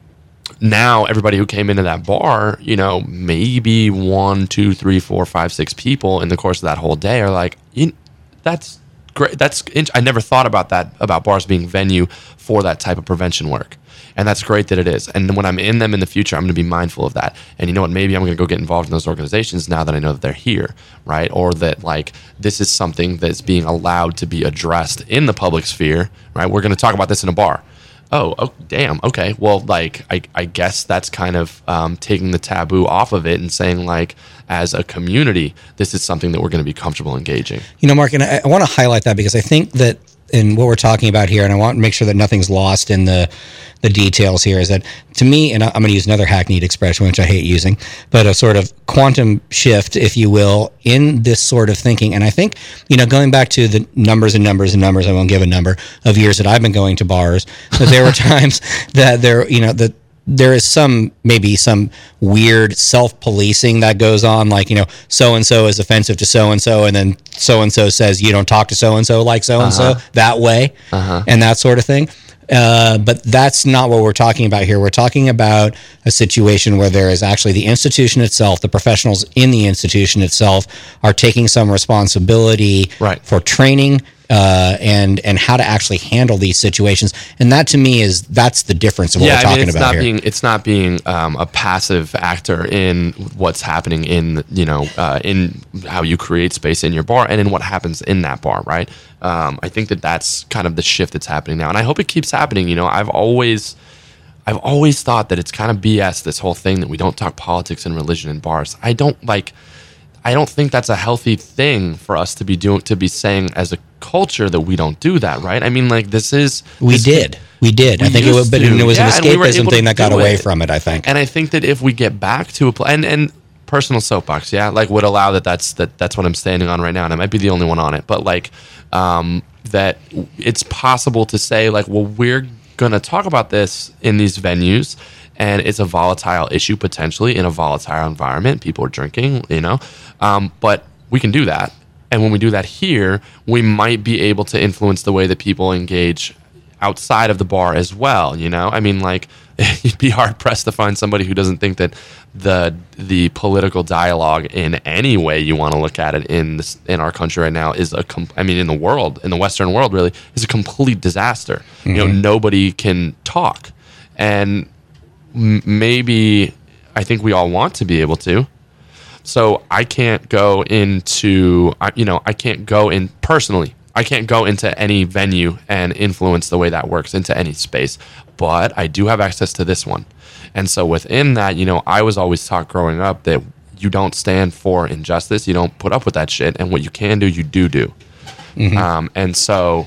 V: now everybody who came into that bar, you know, maybe one, two, three, four, five, six people in the course of that whole day are like, you, that's great. That's I never thought about that about bars being venue for that type of prevention work. And that's great that it is. And when I'm in them in the future, I'm going to be mindful of that. And you know what? Maybe I'm going to go get involved in those organizations now that I know that they're here, right? Or that like this is something that's being allowed to be addressed in the public sphere, right? We're going to talk about this in a bar. Oh, oh damn. Okay. Well, like I, I guess that's kind of um, taking the taboo off of it and saying like, as a community, this is something that we're going to be comfortable engaging.
B: You know, Mark, and I, I want to highlight that because I think that in what we're talking about here, and I want to make sure that nothing's lost in the the details here, is that to me, and I'm going to use another hackneyed expression, which I hate using, but a sort of quantum shift, if you will, in this sort of thinking. And I think, you know, going back to the numbers and numbers and numbers, I won't give a number of years that I've been going to bars, that there were times that there, you know, that there is some, maybe some weird self-policing that goes on, like, you know, so-and-so is offensive to so-and-so, and then so-and-so says you don't talk to so-and-so like so-and-so
V: Uh-huh.
B: that way,
V: Uh-huh.
B: and that sort of thing. Uh, but that's not what we're talking about here. We're talking about a situation where there is actually the institution itself, the professionals in the institution itself are taking some responsibility
V: right.
B: for training uh, and and how to actually handle these situations. And that to me is that's the difference of what
V: yeah,
B: we're
V: I
B: talking
V: mean, it's
B: about
V: not
B: here.
V: being it's not being um, a passive actor in what's happening in you know uh, in how you create space in your bar and in what happens in that bar, right? Um, I think that that's kind of the shift that's happening now, and I hope it keeps happening. You know, I've always I've always thought that it's kind of B S, this whole thing that we don't talk politics and religion in bars. I don't like. I don't think that's a healthy thing for us to be doing, to be saying as a culture that we don't do that, right? I mean, like this is
B: We
V: this-
B: did. We did. I
V: we
B: think it
V: used
B: was, but
V: to.
B: it was
V: Yeah,
B: an
V: and we were
B: escapism
V: able to
B: thing that got
V: do
B: away
V: it.
B: from it, I think.
V: And I think that if we get back to a pl- and and personal soapbox, yeah, like would allow that. That's that. That's what I'm standing on right now, and I might be the only one on it. But like, um, that it's possible to say like, well, we're gonna talk about this in these venues, and it's a volatile issue potentially in a volatile environment. People are drinking, you know, um, but we can do that. And when we do that here, we might be able to influence the way that people engage outside of the bar as well. You know, I mean, like you'd be hard pressed to find somebody who doesn't think that the the political dialogue in any way you want to look at it in this, in our country right now is a com- I mean, in the world, in the Western world, really is a complete disaster. You know,
B: Mhm.
V: nobody can talk, and m- maybe I think we all want to be able to. So I can't go into, I- you know, I can't go in personally. I can't go into any venue and influence the way that works into any space, but I do have access to this one. And so within that, you know, I was always taught growing up that you don't stand for injustice. You don't put up with that shit. And what you can do, you do do. Mm-hmm. Um, and so,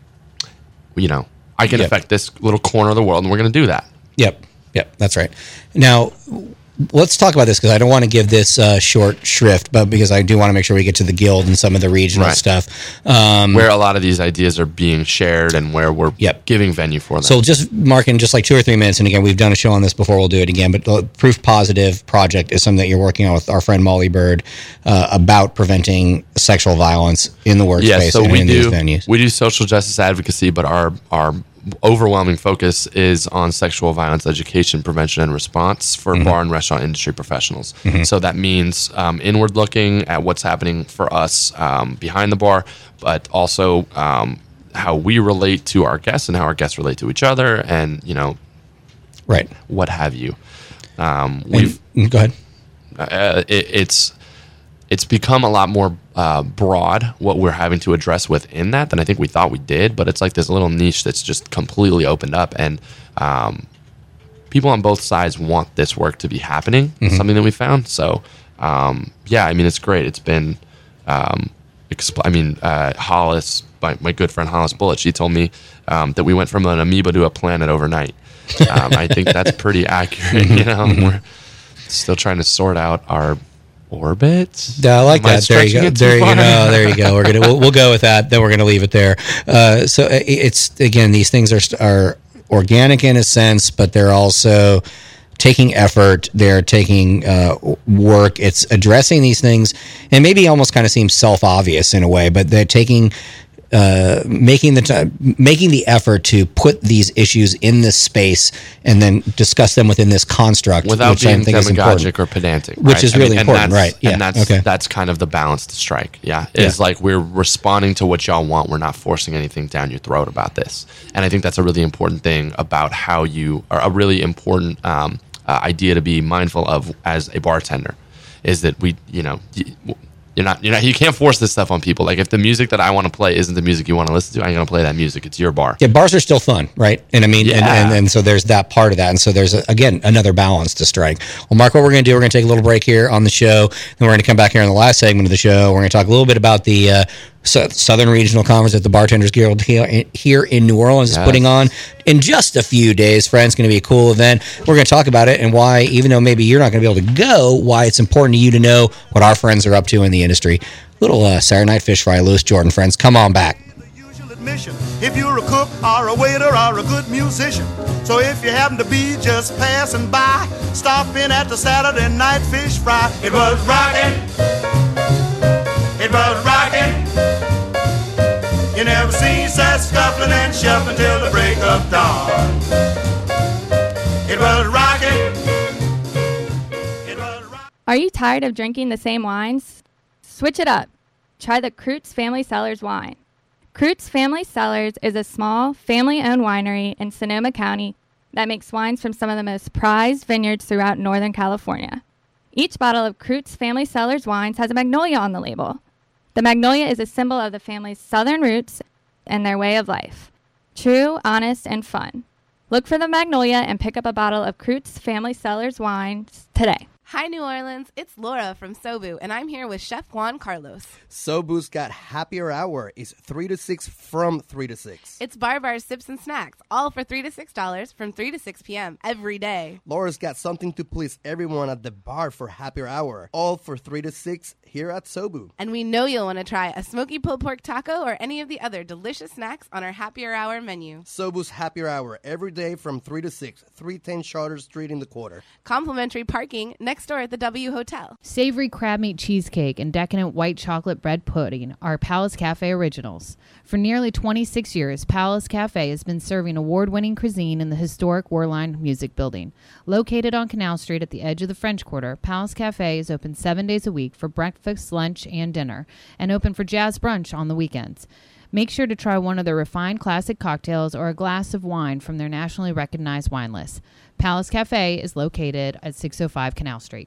V: you know, I can yep. affect this little corner of the world, and we're going to do that.
B: Yep. Yep. That's right. Now, let's talk about this, because I don't want to give this uh, short shrift, but because I do want to make sure we get to the guild and some of the regional
V: right.
B: stuff. Um,
V: where a lot of these ideas are being shared and where we're
B: yep.
V: giving venue for them.
B: So just mark in just like two or three minutes, and again, we've done a show on this before, we'll do it again, but the Proof Positive project is something that you're working on with our friend Molly Bird uh, about preventing sexual violence in the workspace
V: yeah, so
B: and
V: we
B: in
V: do,
B: these venues.
V: We do social justice advocacy, but our our overwhelming focus is on sexual violence education, prevention, and response for mm-hmm. bar and restaurant industry professionals. Mm-hmm. So that means um, inward looking at what's happening for us um, behind the bar, but also um, how we relate to our guests and how our guests relate to each other, and you know,
B: right,
V: what have you. Um, we've
B: and, go ahead.
V: Uh, it, it's it's become a lot more uh, broad what we're having to address within that than I think we thought we did. But it's like this little niche that's just completely opened up, and um, people on both sides want this work to be happening. Mm-hmm. Something that we found. So um, yeah, I mean, it's great. It's been, um, expl- I mean, uh, Hollis, my, my good friend Hollis Bullitt, she told me um, that we went from an amoeba to a planet overnight. Um, I think that's pretty accurate. You know, mm-hmm. we're still trying to sort out our orbit.
B: Yeah, I like Am that. I there you go. There you go. No, there you go. We're gonna we'll, we'll go with that. Then we're gonna leave it there. Uh, so it's again, these things are are organic in a sense, but they're also taking effort. They're taking uh, work. It's addressing these things, and maybe almost kind of seems self obvious in a way, but they're taking. Uh, making the t- making the effort to put these issues in this space and then discuss them within this construct,
V: without
B: which
V: being
B: I think
V: demagogic or pedantic,
B: which
V: right?
B: is
V: I
B: really
V: mean, and
B: important,
V: that's-
B: right? Yeah,
V: And that's
B: okay.
V: that's kind of the balance to strike. Yeah, it's
B: Yeah.
V: like we're responding to what y'all want. We're not forcing anything down your throat about this. And I think that's a really important thing about how you are a really important um, uh, idea to be mindful of as a bartender, is that we, you know. Y- You're not, you're not, you can't force this stuff on people. Like if the music that I want to play isn't the music you want to listen to, I ain't gonna play that music. It's your bar.
B: Yeah, bars are still fun, right? And I mean,
V: Yeah.
B: and, and, and so there's that part of that. And so there's, a, again, another balance to strike. Well, Mark, what we're going to do, we're going to take a little break here on the show. Then we're going to come back here in the last segment of the show. We're going to talk a little bit about the uh, Su- Southern Regional Conference that the Bartenders Guild here, here in New Orleans is
V: Yes.
B: putting on in just a few days, friends. It's going to be a cool event. We're going to talk about it and why, even though maybe you're not going to be able to go, why it's important to you to know what our friends are up to in the industry. Little uh, Saturday Night Fish Fry, Lewis Jordan, friends. Come on back.
F: Admission, if you're a cook or a waiter or a good musician. So if you happen to be just passing by, stop in at the Saturday Night Fish Fry. It was rockin', it was rockin'. You never seen such scuffling and shuffling till the break of dawn. It was rockin'.
D: Are you tired of drinking the same wines? Switch it up. Try the Kreutz Family Cellars wine. Kreutz Family Cellars is a small, family-owned winery in Sonoma County that makes wines from some of the most prized vineyards throughout Northern California. Each bottle of Kreutz Family Cellars wines has a magnolia on the label. The magnolia is a symbol of the family's southern roots and their way of life. True, honest, and fun. Look for the magnolia and pick up a bottle of Kreutz Family Cellars wines today.
G: Hi, New Orleans. It's Laura from Sobu, and I'm here with Chef Juan Carlos.
W: Sobu's got Happier Hour. It's three to six from three to six.
G: It's bar bars, sips, and snacks, all for three to six dollars from three to six p.m. every day.
W: Laura's got something to please everyone at the bar for Happier Hour, all for three to six here at Sobu.
G: And we know you'll want to try a smoky pulled pork taco or any of the other delicious snacks on our Happier Hour menu.
W: Sobu's Happier Hour every day from three to six, three ten Charter Street in the Quarter.
G: Complimentary parking next door at the W Hotel.
H: Savory crab meat cheesecake and decadent white chocolate bread pudding are Palace Cafe originals. For nearly twenty-six years, Palace Cafe has been serving award-winning cuisine in the historic Warline Music Building. Located on Canal Street at the edge of the French Quarter, Palace Cafe is open seven days a week for breakfast, lunch, and dinner, and open for jazz brunch on the weekends. Make sure to try one of their refined classic cocktails or a glass of wine from their nationally recognized wine list. Palace Cafe is located at six oh five Canal Street.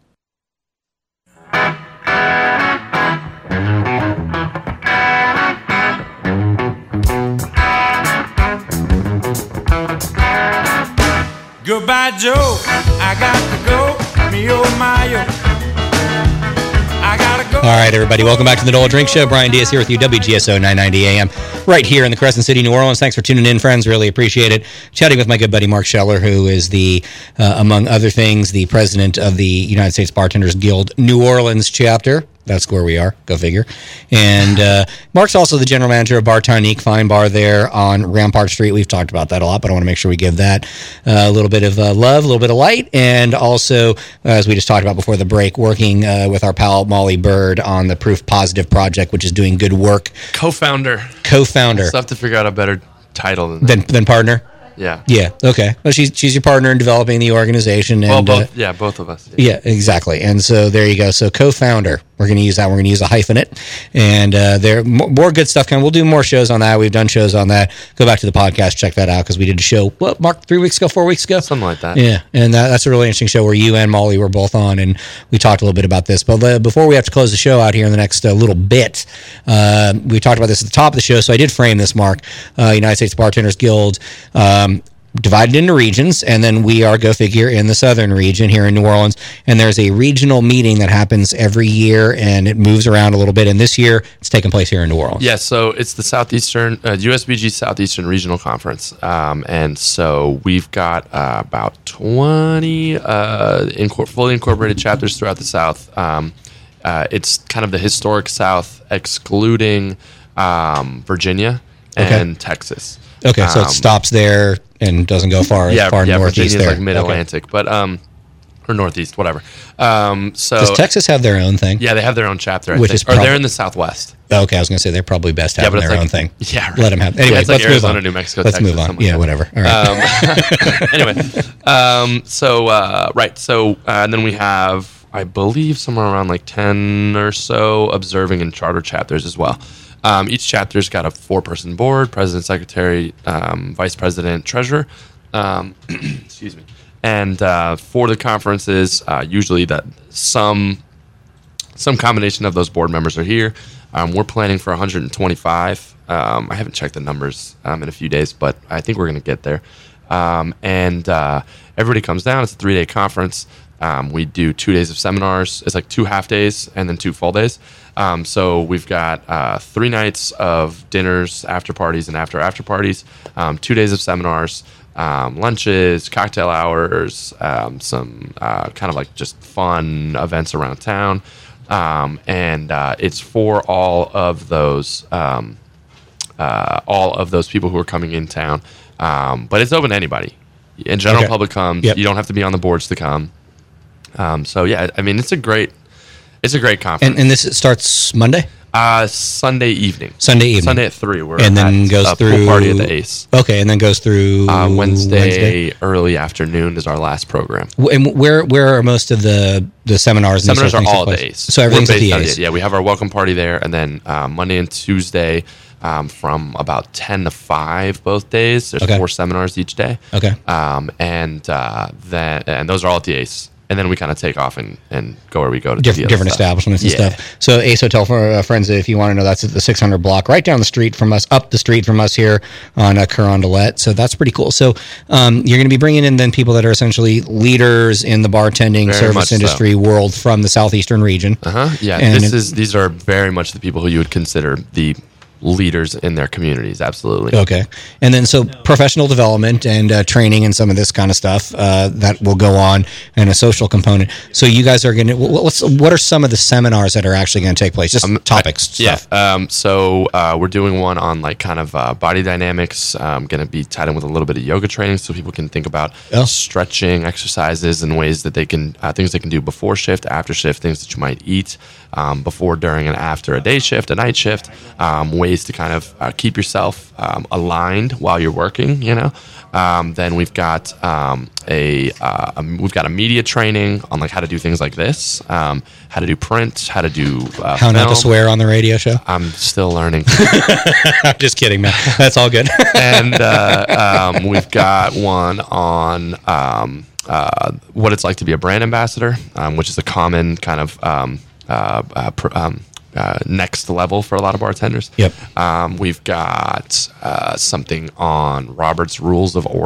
T: Goodbye, Joe. I got to go. Me oh my oh. I gotta go.
B: All right, everybody, welcome back to the Noel Drink Show. Brian Diaz here with you, W G S O nine ninety A M, right here in the Crescent City, New Orleans. Thanks for tuning in, friends. Really appreciate it. Chatting with my good buddy Mark Scheller, who is the, uh, among other things, the president of the United States Bartenders Guild New Orleans chapter. That's where we are. Go figure. And uh, Mark's also the general manager of Bar Tonique, fine bar there on Rampart Street. We've talked about that a lot, but I want to make sure we give that uh, a little bit of uh, love, a little bit of light. And also, uh, as we just talked about before the break, working uh, with our pal Molly Bird on the Proof Positive Project, which is doing good work.
V: Co-founder.
B: Co-founder.
V: Still have to figure out a better title than that.
B: Than, than partner?
V: Yeah.
B: Yeah. Okay. Well, she's she's your partner in developing the organization. And,
V: well, both,
B: uh,
V: yeah, both of us. Yeah.
B: yeah, exactly. And so there you go. So co-founder. We're going to use that. We're going to use a hyphenate. And uh, there more, more good stuff coming. We'll do more shows on that. We've done shows on that. Go back to the podcast, check that out, because we did a show, what, Mark, three weeks ago, four weeks ago?
V: Something like that.
B: Yeah. And that, that's a really interesting show where you and Molly were both on, and we talked a little bit about this. But uh, before we have to close the show out here in the next uh, little bit, uh, we talked about this at the top of the show, so I did frame this, Mark. Uh, United States Bartenders Guild, um, divided into regions, and then we are, go figure, in the southern region here in New Orleans. And there's a regional meeting that happens every year, and it moves around a little bit. And this year, it's taking place here in New Orleans.
V: Yeah, so it's the Southeastern, uh, U S B G Southeastern Regional Conference. Um, and so we've got uh, about twenty uh, inco- fully incorporated chapters throughout the South. Um, uh, it's kind of the historic South, excluding um, Virginia and
B: Okay.
V: Texas.
B: Okay, so
V: Um,
B: it stops there and doesn't go far,
V: yeah,
B: far
V: yeah,
B: northeast
V: Virginia's
B: there.
V: like mid-Atlantic, but um, or northeast, whatever. Um, so
B: Does Texas have their own thing?
V: Yeah, they have their own chapter, I
B: Which
V: think.
B: is
V: or
B: prob-
V: they're in the Southwest.
B: Okay, I was going to say they're probably best
V: Yeah,
B: having
V: but it's
B: their
V: like-
B: own thing.
V: yeah, right.
B: Let them have.
V: Yeah,
B: Anyway,
V: it's like
B: let's
V: Arizona,
B: move on.
V: New Mexico,
B: let's
V: Texas,
B: move on.
V: something
B: Yeah,
V: like
B: whatever. All right.
V: Um, anyway, um, so uh, right, so uh, and then we have, I believe, somewhere around like ten or so observing and charter chapters as well. Um, each chapter's got a four-person board: president, secretary, um, vice president, treasurer. Um, excuse me. And uh, for the conferences, uh, usually that some some combination of those board members are here. Um, we're planning for one hundred twenty-five. Um, I haven't checked the numbers um, in a few days, but I think we're going to get there. Um, and uh, everybody comes down. It's a three-day conference. Um, we do two days of seminars. It's like two half days and then two full days. Um, so we've got uh, three nights of dinners, after parties, and after after parties. Um, two days of seminars, um, lunches, cocktail hours, um, some uh, kind of like just fun events around town. Um, and uh, it's for all of those um, uh, all of those people who are coming in town. Um, but it's open to anybody. In general
B: Okay.
V: public comes.
B: Yep.
V: You don't have to be on the boards to come. Um, so yeah, I mean, it's a great, it's a great conference.
B: And, and this starts Monday?
V: Uh, Sunday evening.
B: Sunday evening.
V: Sunday at three. We're
B: and then
V: at
B: goes
V: a pool
B: through
V: party at the Ace.
B: Okay, and then goes through
V: Uh, Wednesday,
B: Wednesday.
V: early afternoon is our last program.
B: W- And where where are most of the the seminars? And these
V: Seminars
B: sort
V: are
B: of things
V: all
B: take
V: at the
B: place?
V: Ace.
B: So everything's
V: We're
B: at the
V: based out of
B: Ace.
V: Yeah, we have our welcome party there, and then um, Monday and Tuesday um, from about ten to five both days. There's
B: Okay.
V: four seminars each day.
B: Okay.
V: Um, and uh, then and those are all at the Ace. And then we kind of take off and, and go where we go to
B: Diff-
V: do the other
B: different
V: stuff.
B: establishments and
V: Yeah.
B: stuff. So Ace Hotel for uh, friends, if you want to know, that's at the six hundred block, right down the street from us, up the street from us here on uh, Carondelet. So that's pretty cool. So um, you're going to be bringing in then people that are essentially leaders in the bartending
V: Very
B: service
V: much so.
B: industry world from the southeastern region.
V: Uh huh. Yeah.
B: And
V: this
B: it-
V: is these are very much the people who you would consider the leaders in their communities. Absolutely.
B: Okay. And then so professional development and uh, training and some of this kind of stuff uh, that will go on, and a social component. So you guys are going to, what's, what are some of the seminars that are actually going to take place? Just topics,
V: Yeah.
B: stuff.
V: Um, so uh, we're doing one on like kind of uh, body dynamics. Um, going to be tied in with a little bit of yoga training, so people can think about
B: Oh.
V: stretching exercises and ways that they can uh, things they can do before shift, after shift, things that you might eat um, before, during, and after a day shift, a night shift. Um, ways to kind of uh, keep yourself um, aligned while you're working. You know. Um, then we've got um, a, uh, a we've got a media training on like how to do things like this, um, how to do print, how to do uh,
B: How not to
V: film.
B: swear on the radio show?
V: I'm still learning.
B: I'm just kidding, man. That's all good.
V: and uh, um, we've got one on um, uh, what it's like to be a brand ambassador, um, which is a common kind of um, uh, uh, pr- um, uh, next level for a lot of bartenders.
B: Yep.
V: Um, we've got uh, something on Robert's Rules of Order.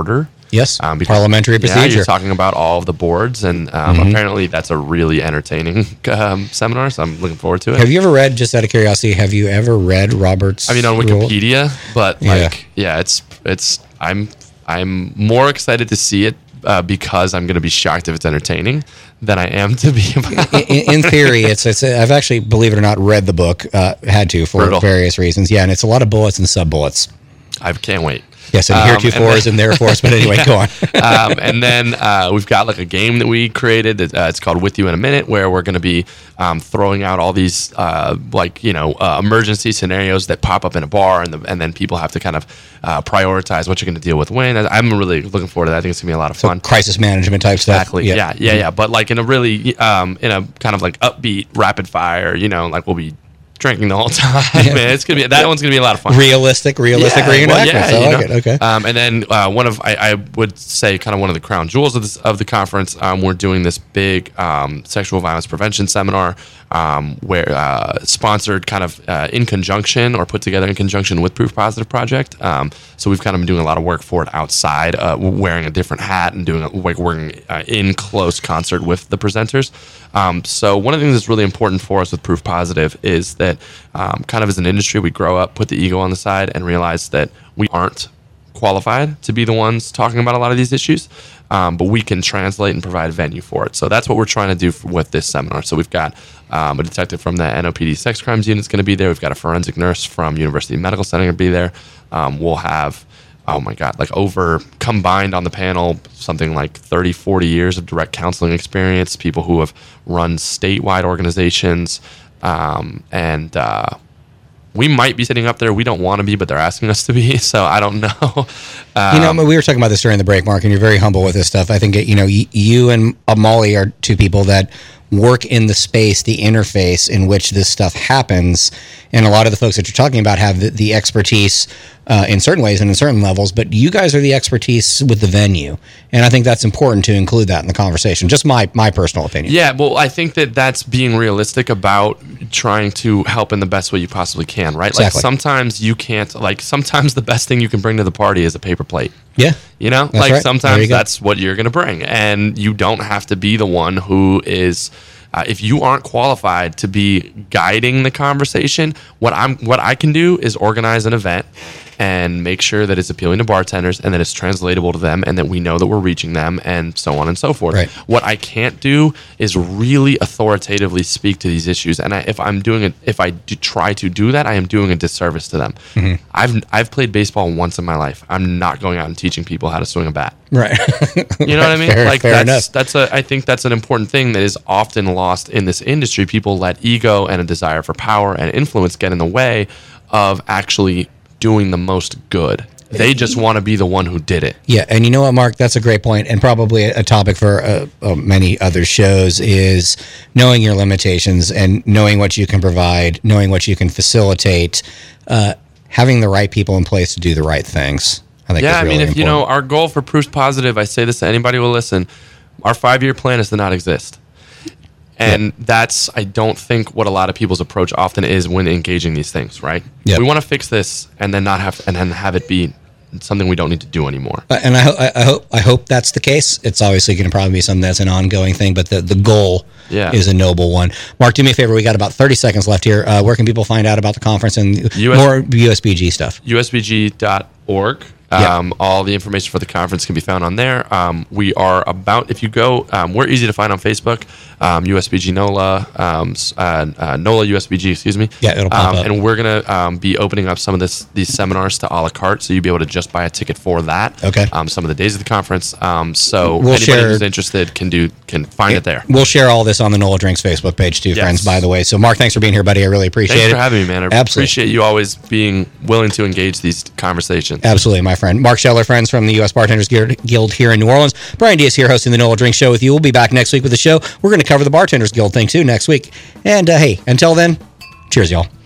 B: Yes,
V: um,
B: parliamentary
V: Yeah,
B: procedure.
V: you're talking about all of the boards, and um,
B: Mhm.
V: apparently that's a really entertaining um, seminar, so I'm looking forward to it.
B: Have you ever read, just out of curiosity, have you ever read Robert's
V: I mean, on
B: rule?
V: Wikipedia, but
B: Yeah.
V: like, yeah, it's it's. I'm I'm more excited to see it uh, because I'm going to be shocked if it's entertaining than I am to be. About
B: in, in theory, it's, it's I've actually, believe it or not, read the book. Uh, had to for
V: Brutal.
B: various reasons. Yeah, and it's a lot of bullets and sub bullets.
V: I can't wait.
B: Yes, and
V: Um,
B: heretofore is in the Air Force, but anyway,
V: yeah.
B: go on.
V: um, and then uh, we've got like a game that we created. That, uh, it's called With You in a Minute, where we're going to be um, throwing out all these uh, like you know uh, emergency scenarios that pop up in a bar, and the, and then people have to kind of uh, prioritize what you're going to deal with when. I'm really looking forward to that. I think it's going to be a lot of fun.
B: Crisis management type
V: Exactly.
B: stuff.
V: Yeah. Yeah. Yeah. But like in a really um, in a kind of like upbeat, rapid fire. You know, like we'll be drinking the whole time. Man, it's gonna be that one's gonna be a lot of fun.
B: Realistic, realistic
V: Yeah, well,
B: reenactments.
V: yeah,
B: I
V: you
B: like
V: know.
B: it. Okay.
V: Um, and then uh, one of I, I would say kind of one of the crown jewels of this of the conference. Um, we're doing this big um, sexual violence prevention seminar, um, where uh, sponsored kind of uh, in conjunction or put together in conjunction with Proof Positive Project. Um, so we've kind of been doing a lot of work for it outside, uh, wearing a different hat and doing like working uh, in close concert with the presenters. Um, so one of the things that's really important for us with Proof Positive is that um, kind of as an industry, we grow up, put the ego on the side, and realize that we aren't qualified to be the ones talking about a lot of these issues, um, but we can translate and provide a venue for it. So that's what we're trying to do for, with this seminar. So we've got um, a detective from the N O P D sex crimes unit is going to be there. We've got a forensic nurse from University Medical Center going to be there. Um, we'll have oh my God, like over combined on the panel, something like thirty, forty years of direct counseling experience, people who have run statewide organizations. Um, and uh, we might be sitting up there. We don't want to be, but they're asking us to be. So I don't know. Um,
B: You know, we were talking about this during the break, Mark, and you're very humble with this stuff. I think, you know, y- you and uh, Molly are two people that work in the space, the interface in which this stuff happens. And a lot of the folks that you're talking about have the, the expertise uh, in certain ways and in certain levels, but you guys are the expertise with the venue. And I think that's important to include that in the conversation. Just my, my personal opinion.
V: Yeah, well, I think that that's being realistic about trying to help in the best way you possibly can, right? Like
B: Exactly.
V: sometimes you can't, like sometimes the best thing you can bring to the party is a paper plate.
B: Yeah.
V: You know,
B: That's
V: like
B: right. There you
V: sometimes
B: go.
V: that's what you're going to bring. And you don't have to be the one who is. Uh, if you aren't qualified to be guiding the conversation, what I'm what I can do is organize an event and make sure that it's appealing to bartenders and that it's translatable to them and that we know that we're reaching them and so on and so forth.
B: Right.
V: What I can't do is really authoritatively speak to these issues. And I, if I'm doing it, if I do try to do that, I am doing a disservice to them.
B: Mhm.
V: I've I've played baseball once in my life. I'm not going out and teaching people how to swing a bat.
B: Right.
V: You know what I mean?
B: Fair-
V: like
B: fair
V: that's
B: enough.
V: that's a I think that's an important thing that is often lost in this industry. People let ego and a desire for power and influence get in the way of actually doing the most good. They just want to be the one who did it.
B: Yeah, and you know what, Mark? That's a great point, and probably a, a topic for uh, uh, many other shows is knowing your limitations and knowing what you can provide, knowing what you can facilitate, uh, having the right people in place to do the right things. I think.
V: Yeah,
B: is
V: I
B: really
V: mean, if you know
B: important.
V: our goal for Proof Positive, I say this to anybody who will listen. Our five-year plan is to not exist. And that's, I don't think, what a lot of people's approach often is when engaging these things, right?
B: Yep.
V: We want to fix this and then not have and then have it be something we don't need to do anymore.
B: Uh, and I, ho- I I hope I hope that's the case. It's obviously going to probably be something that's an ongoing thing, but the, the goal
V: Yeah.
B: is a noble one. Mark, do me a favor. We got about thirty seconds left here. Uh, where can people find out about the conference and
V: U S
B: more U S B G stuff?
V: U S B G dot org.
B: Yeah.
V: Um, all the information for the conference can be found on there. Um, we are about, if you go, um, we're easy to find on Facebook, um, U S B G NOLA, um, s- uh, uh, NOLA U S B G, excuse me.
B: Yeah, it'll pop
V: um,
B: up.
V: And we're going to um, be opening up some of this these seminars to a la carte, so you'll be able to just buy a ticket for that.
B: Okay.
V: Um, some of the days of the conference. Um, so
B: We'll
V: anybody
B: share-
V: who's interested can do can find it there.
B: We'll share all this on the Nola Drinks Facebook page too,
V: Yes.
B: friends, by the way. So, Mark, thanks for being here, buddy. I really appreciate
V: Thanks
B: it.
V: for having me, man. I
B: Absolutely.
V: appreciate you always being willing to engage these conversations.
B: Absolutely, my friend. Mark Scheller, friends from the U S Bartenders Guild Guild here in New Orleans. Brian Diaz here hosting the Nola Drink Show with you. We'll be back next week with the show. We're going to cover the Bartenders Guild thing too next week. And uh, hey, until then, cheers, y'all.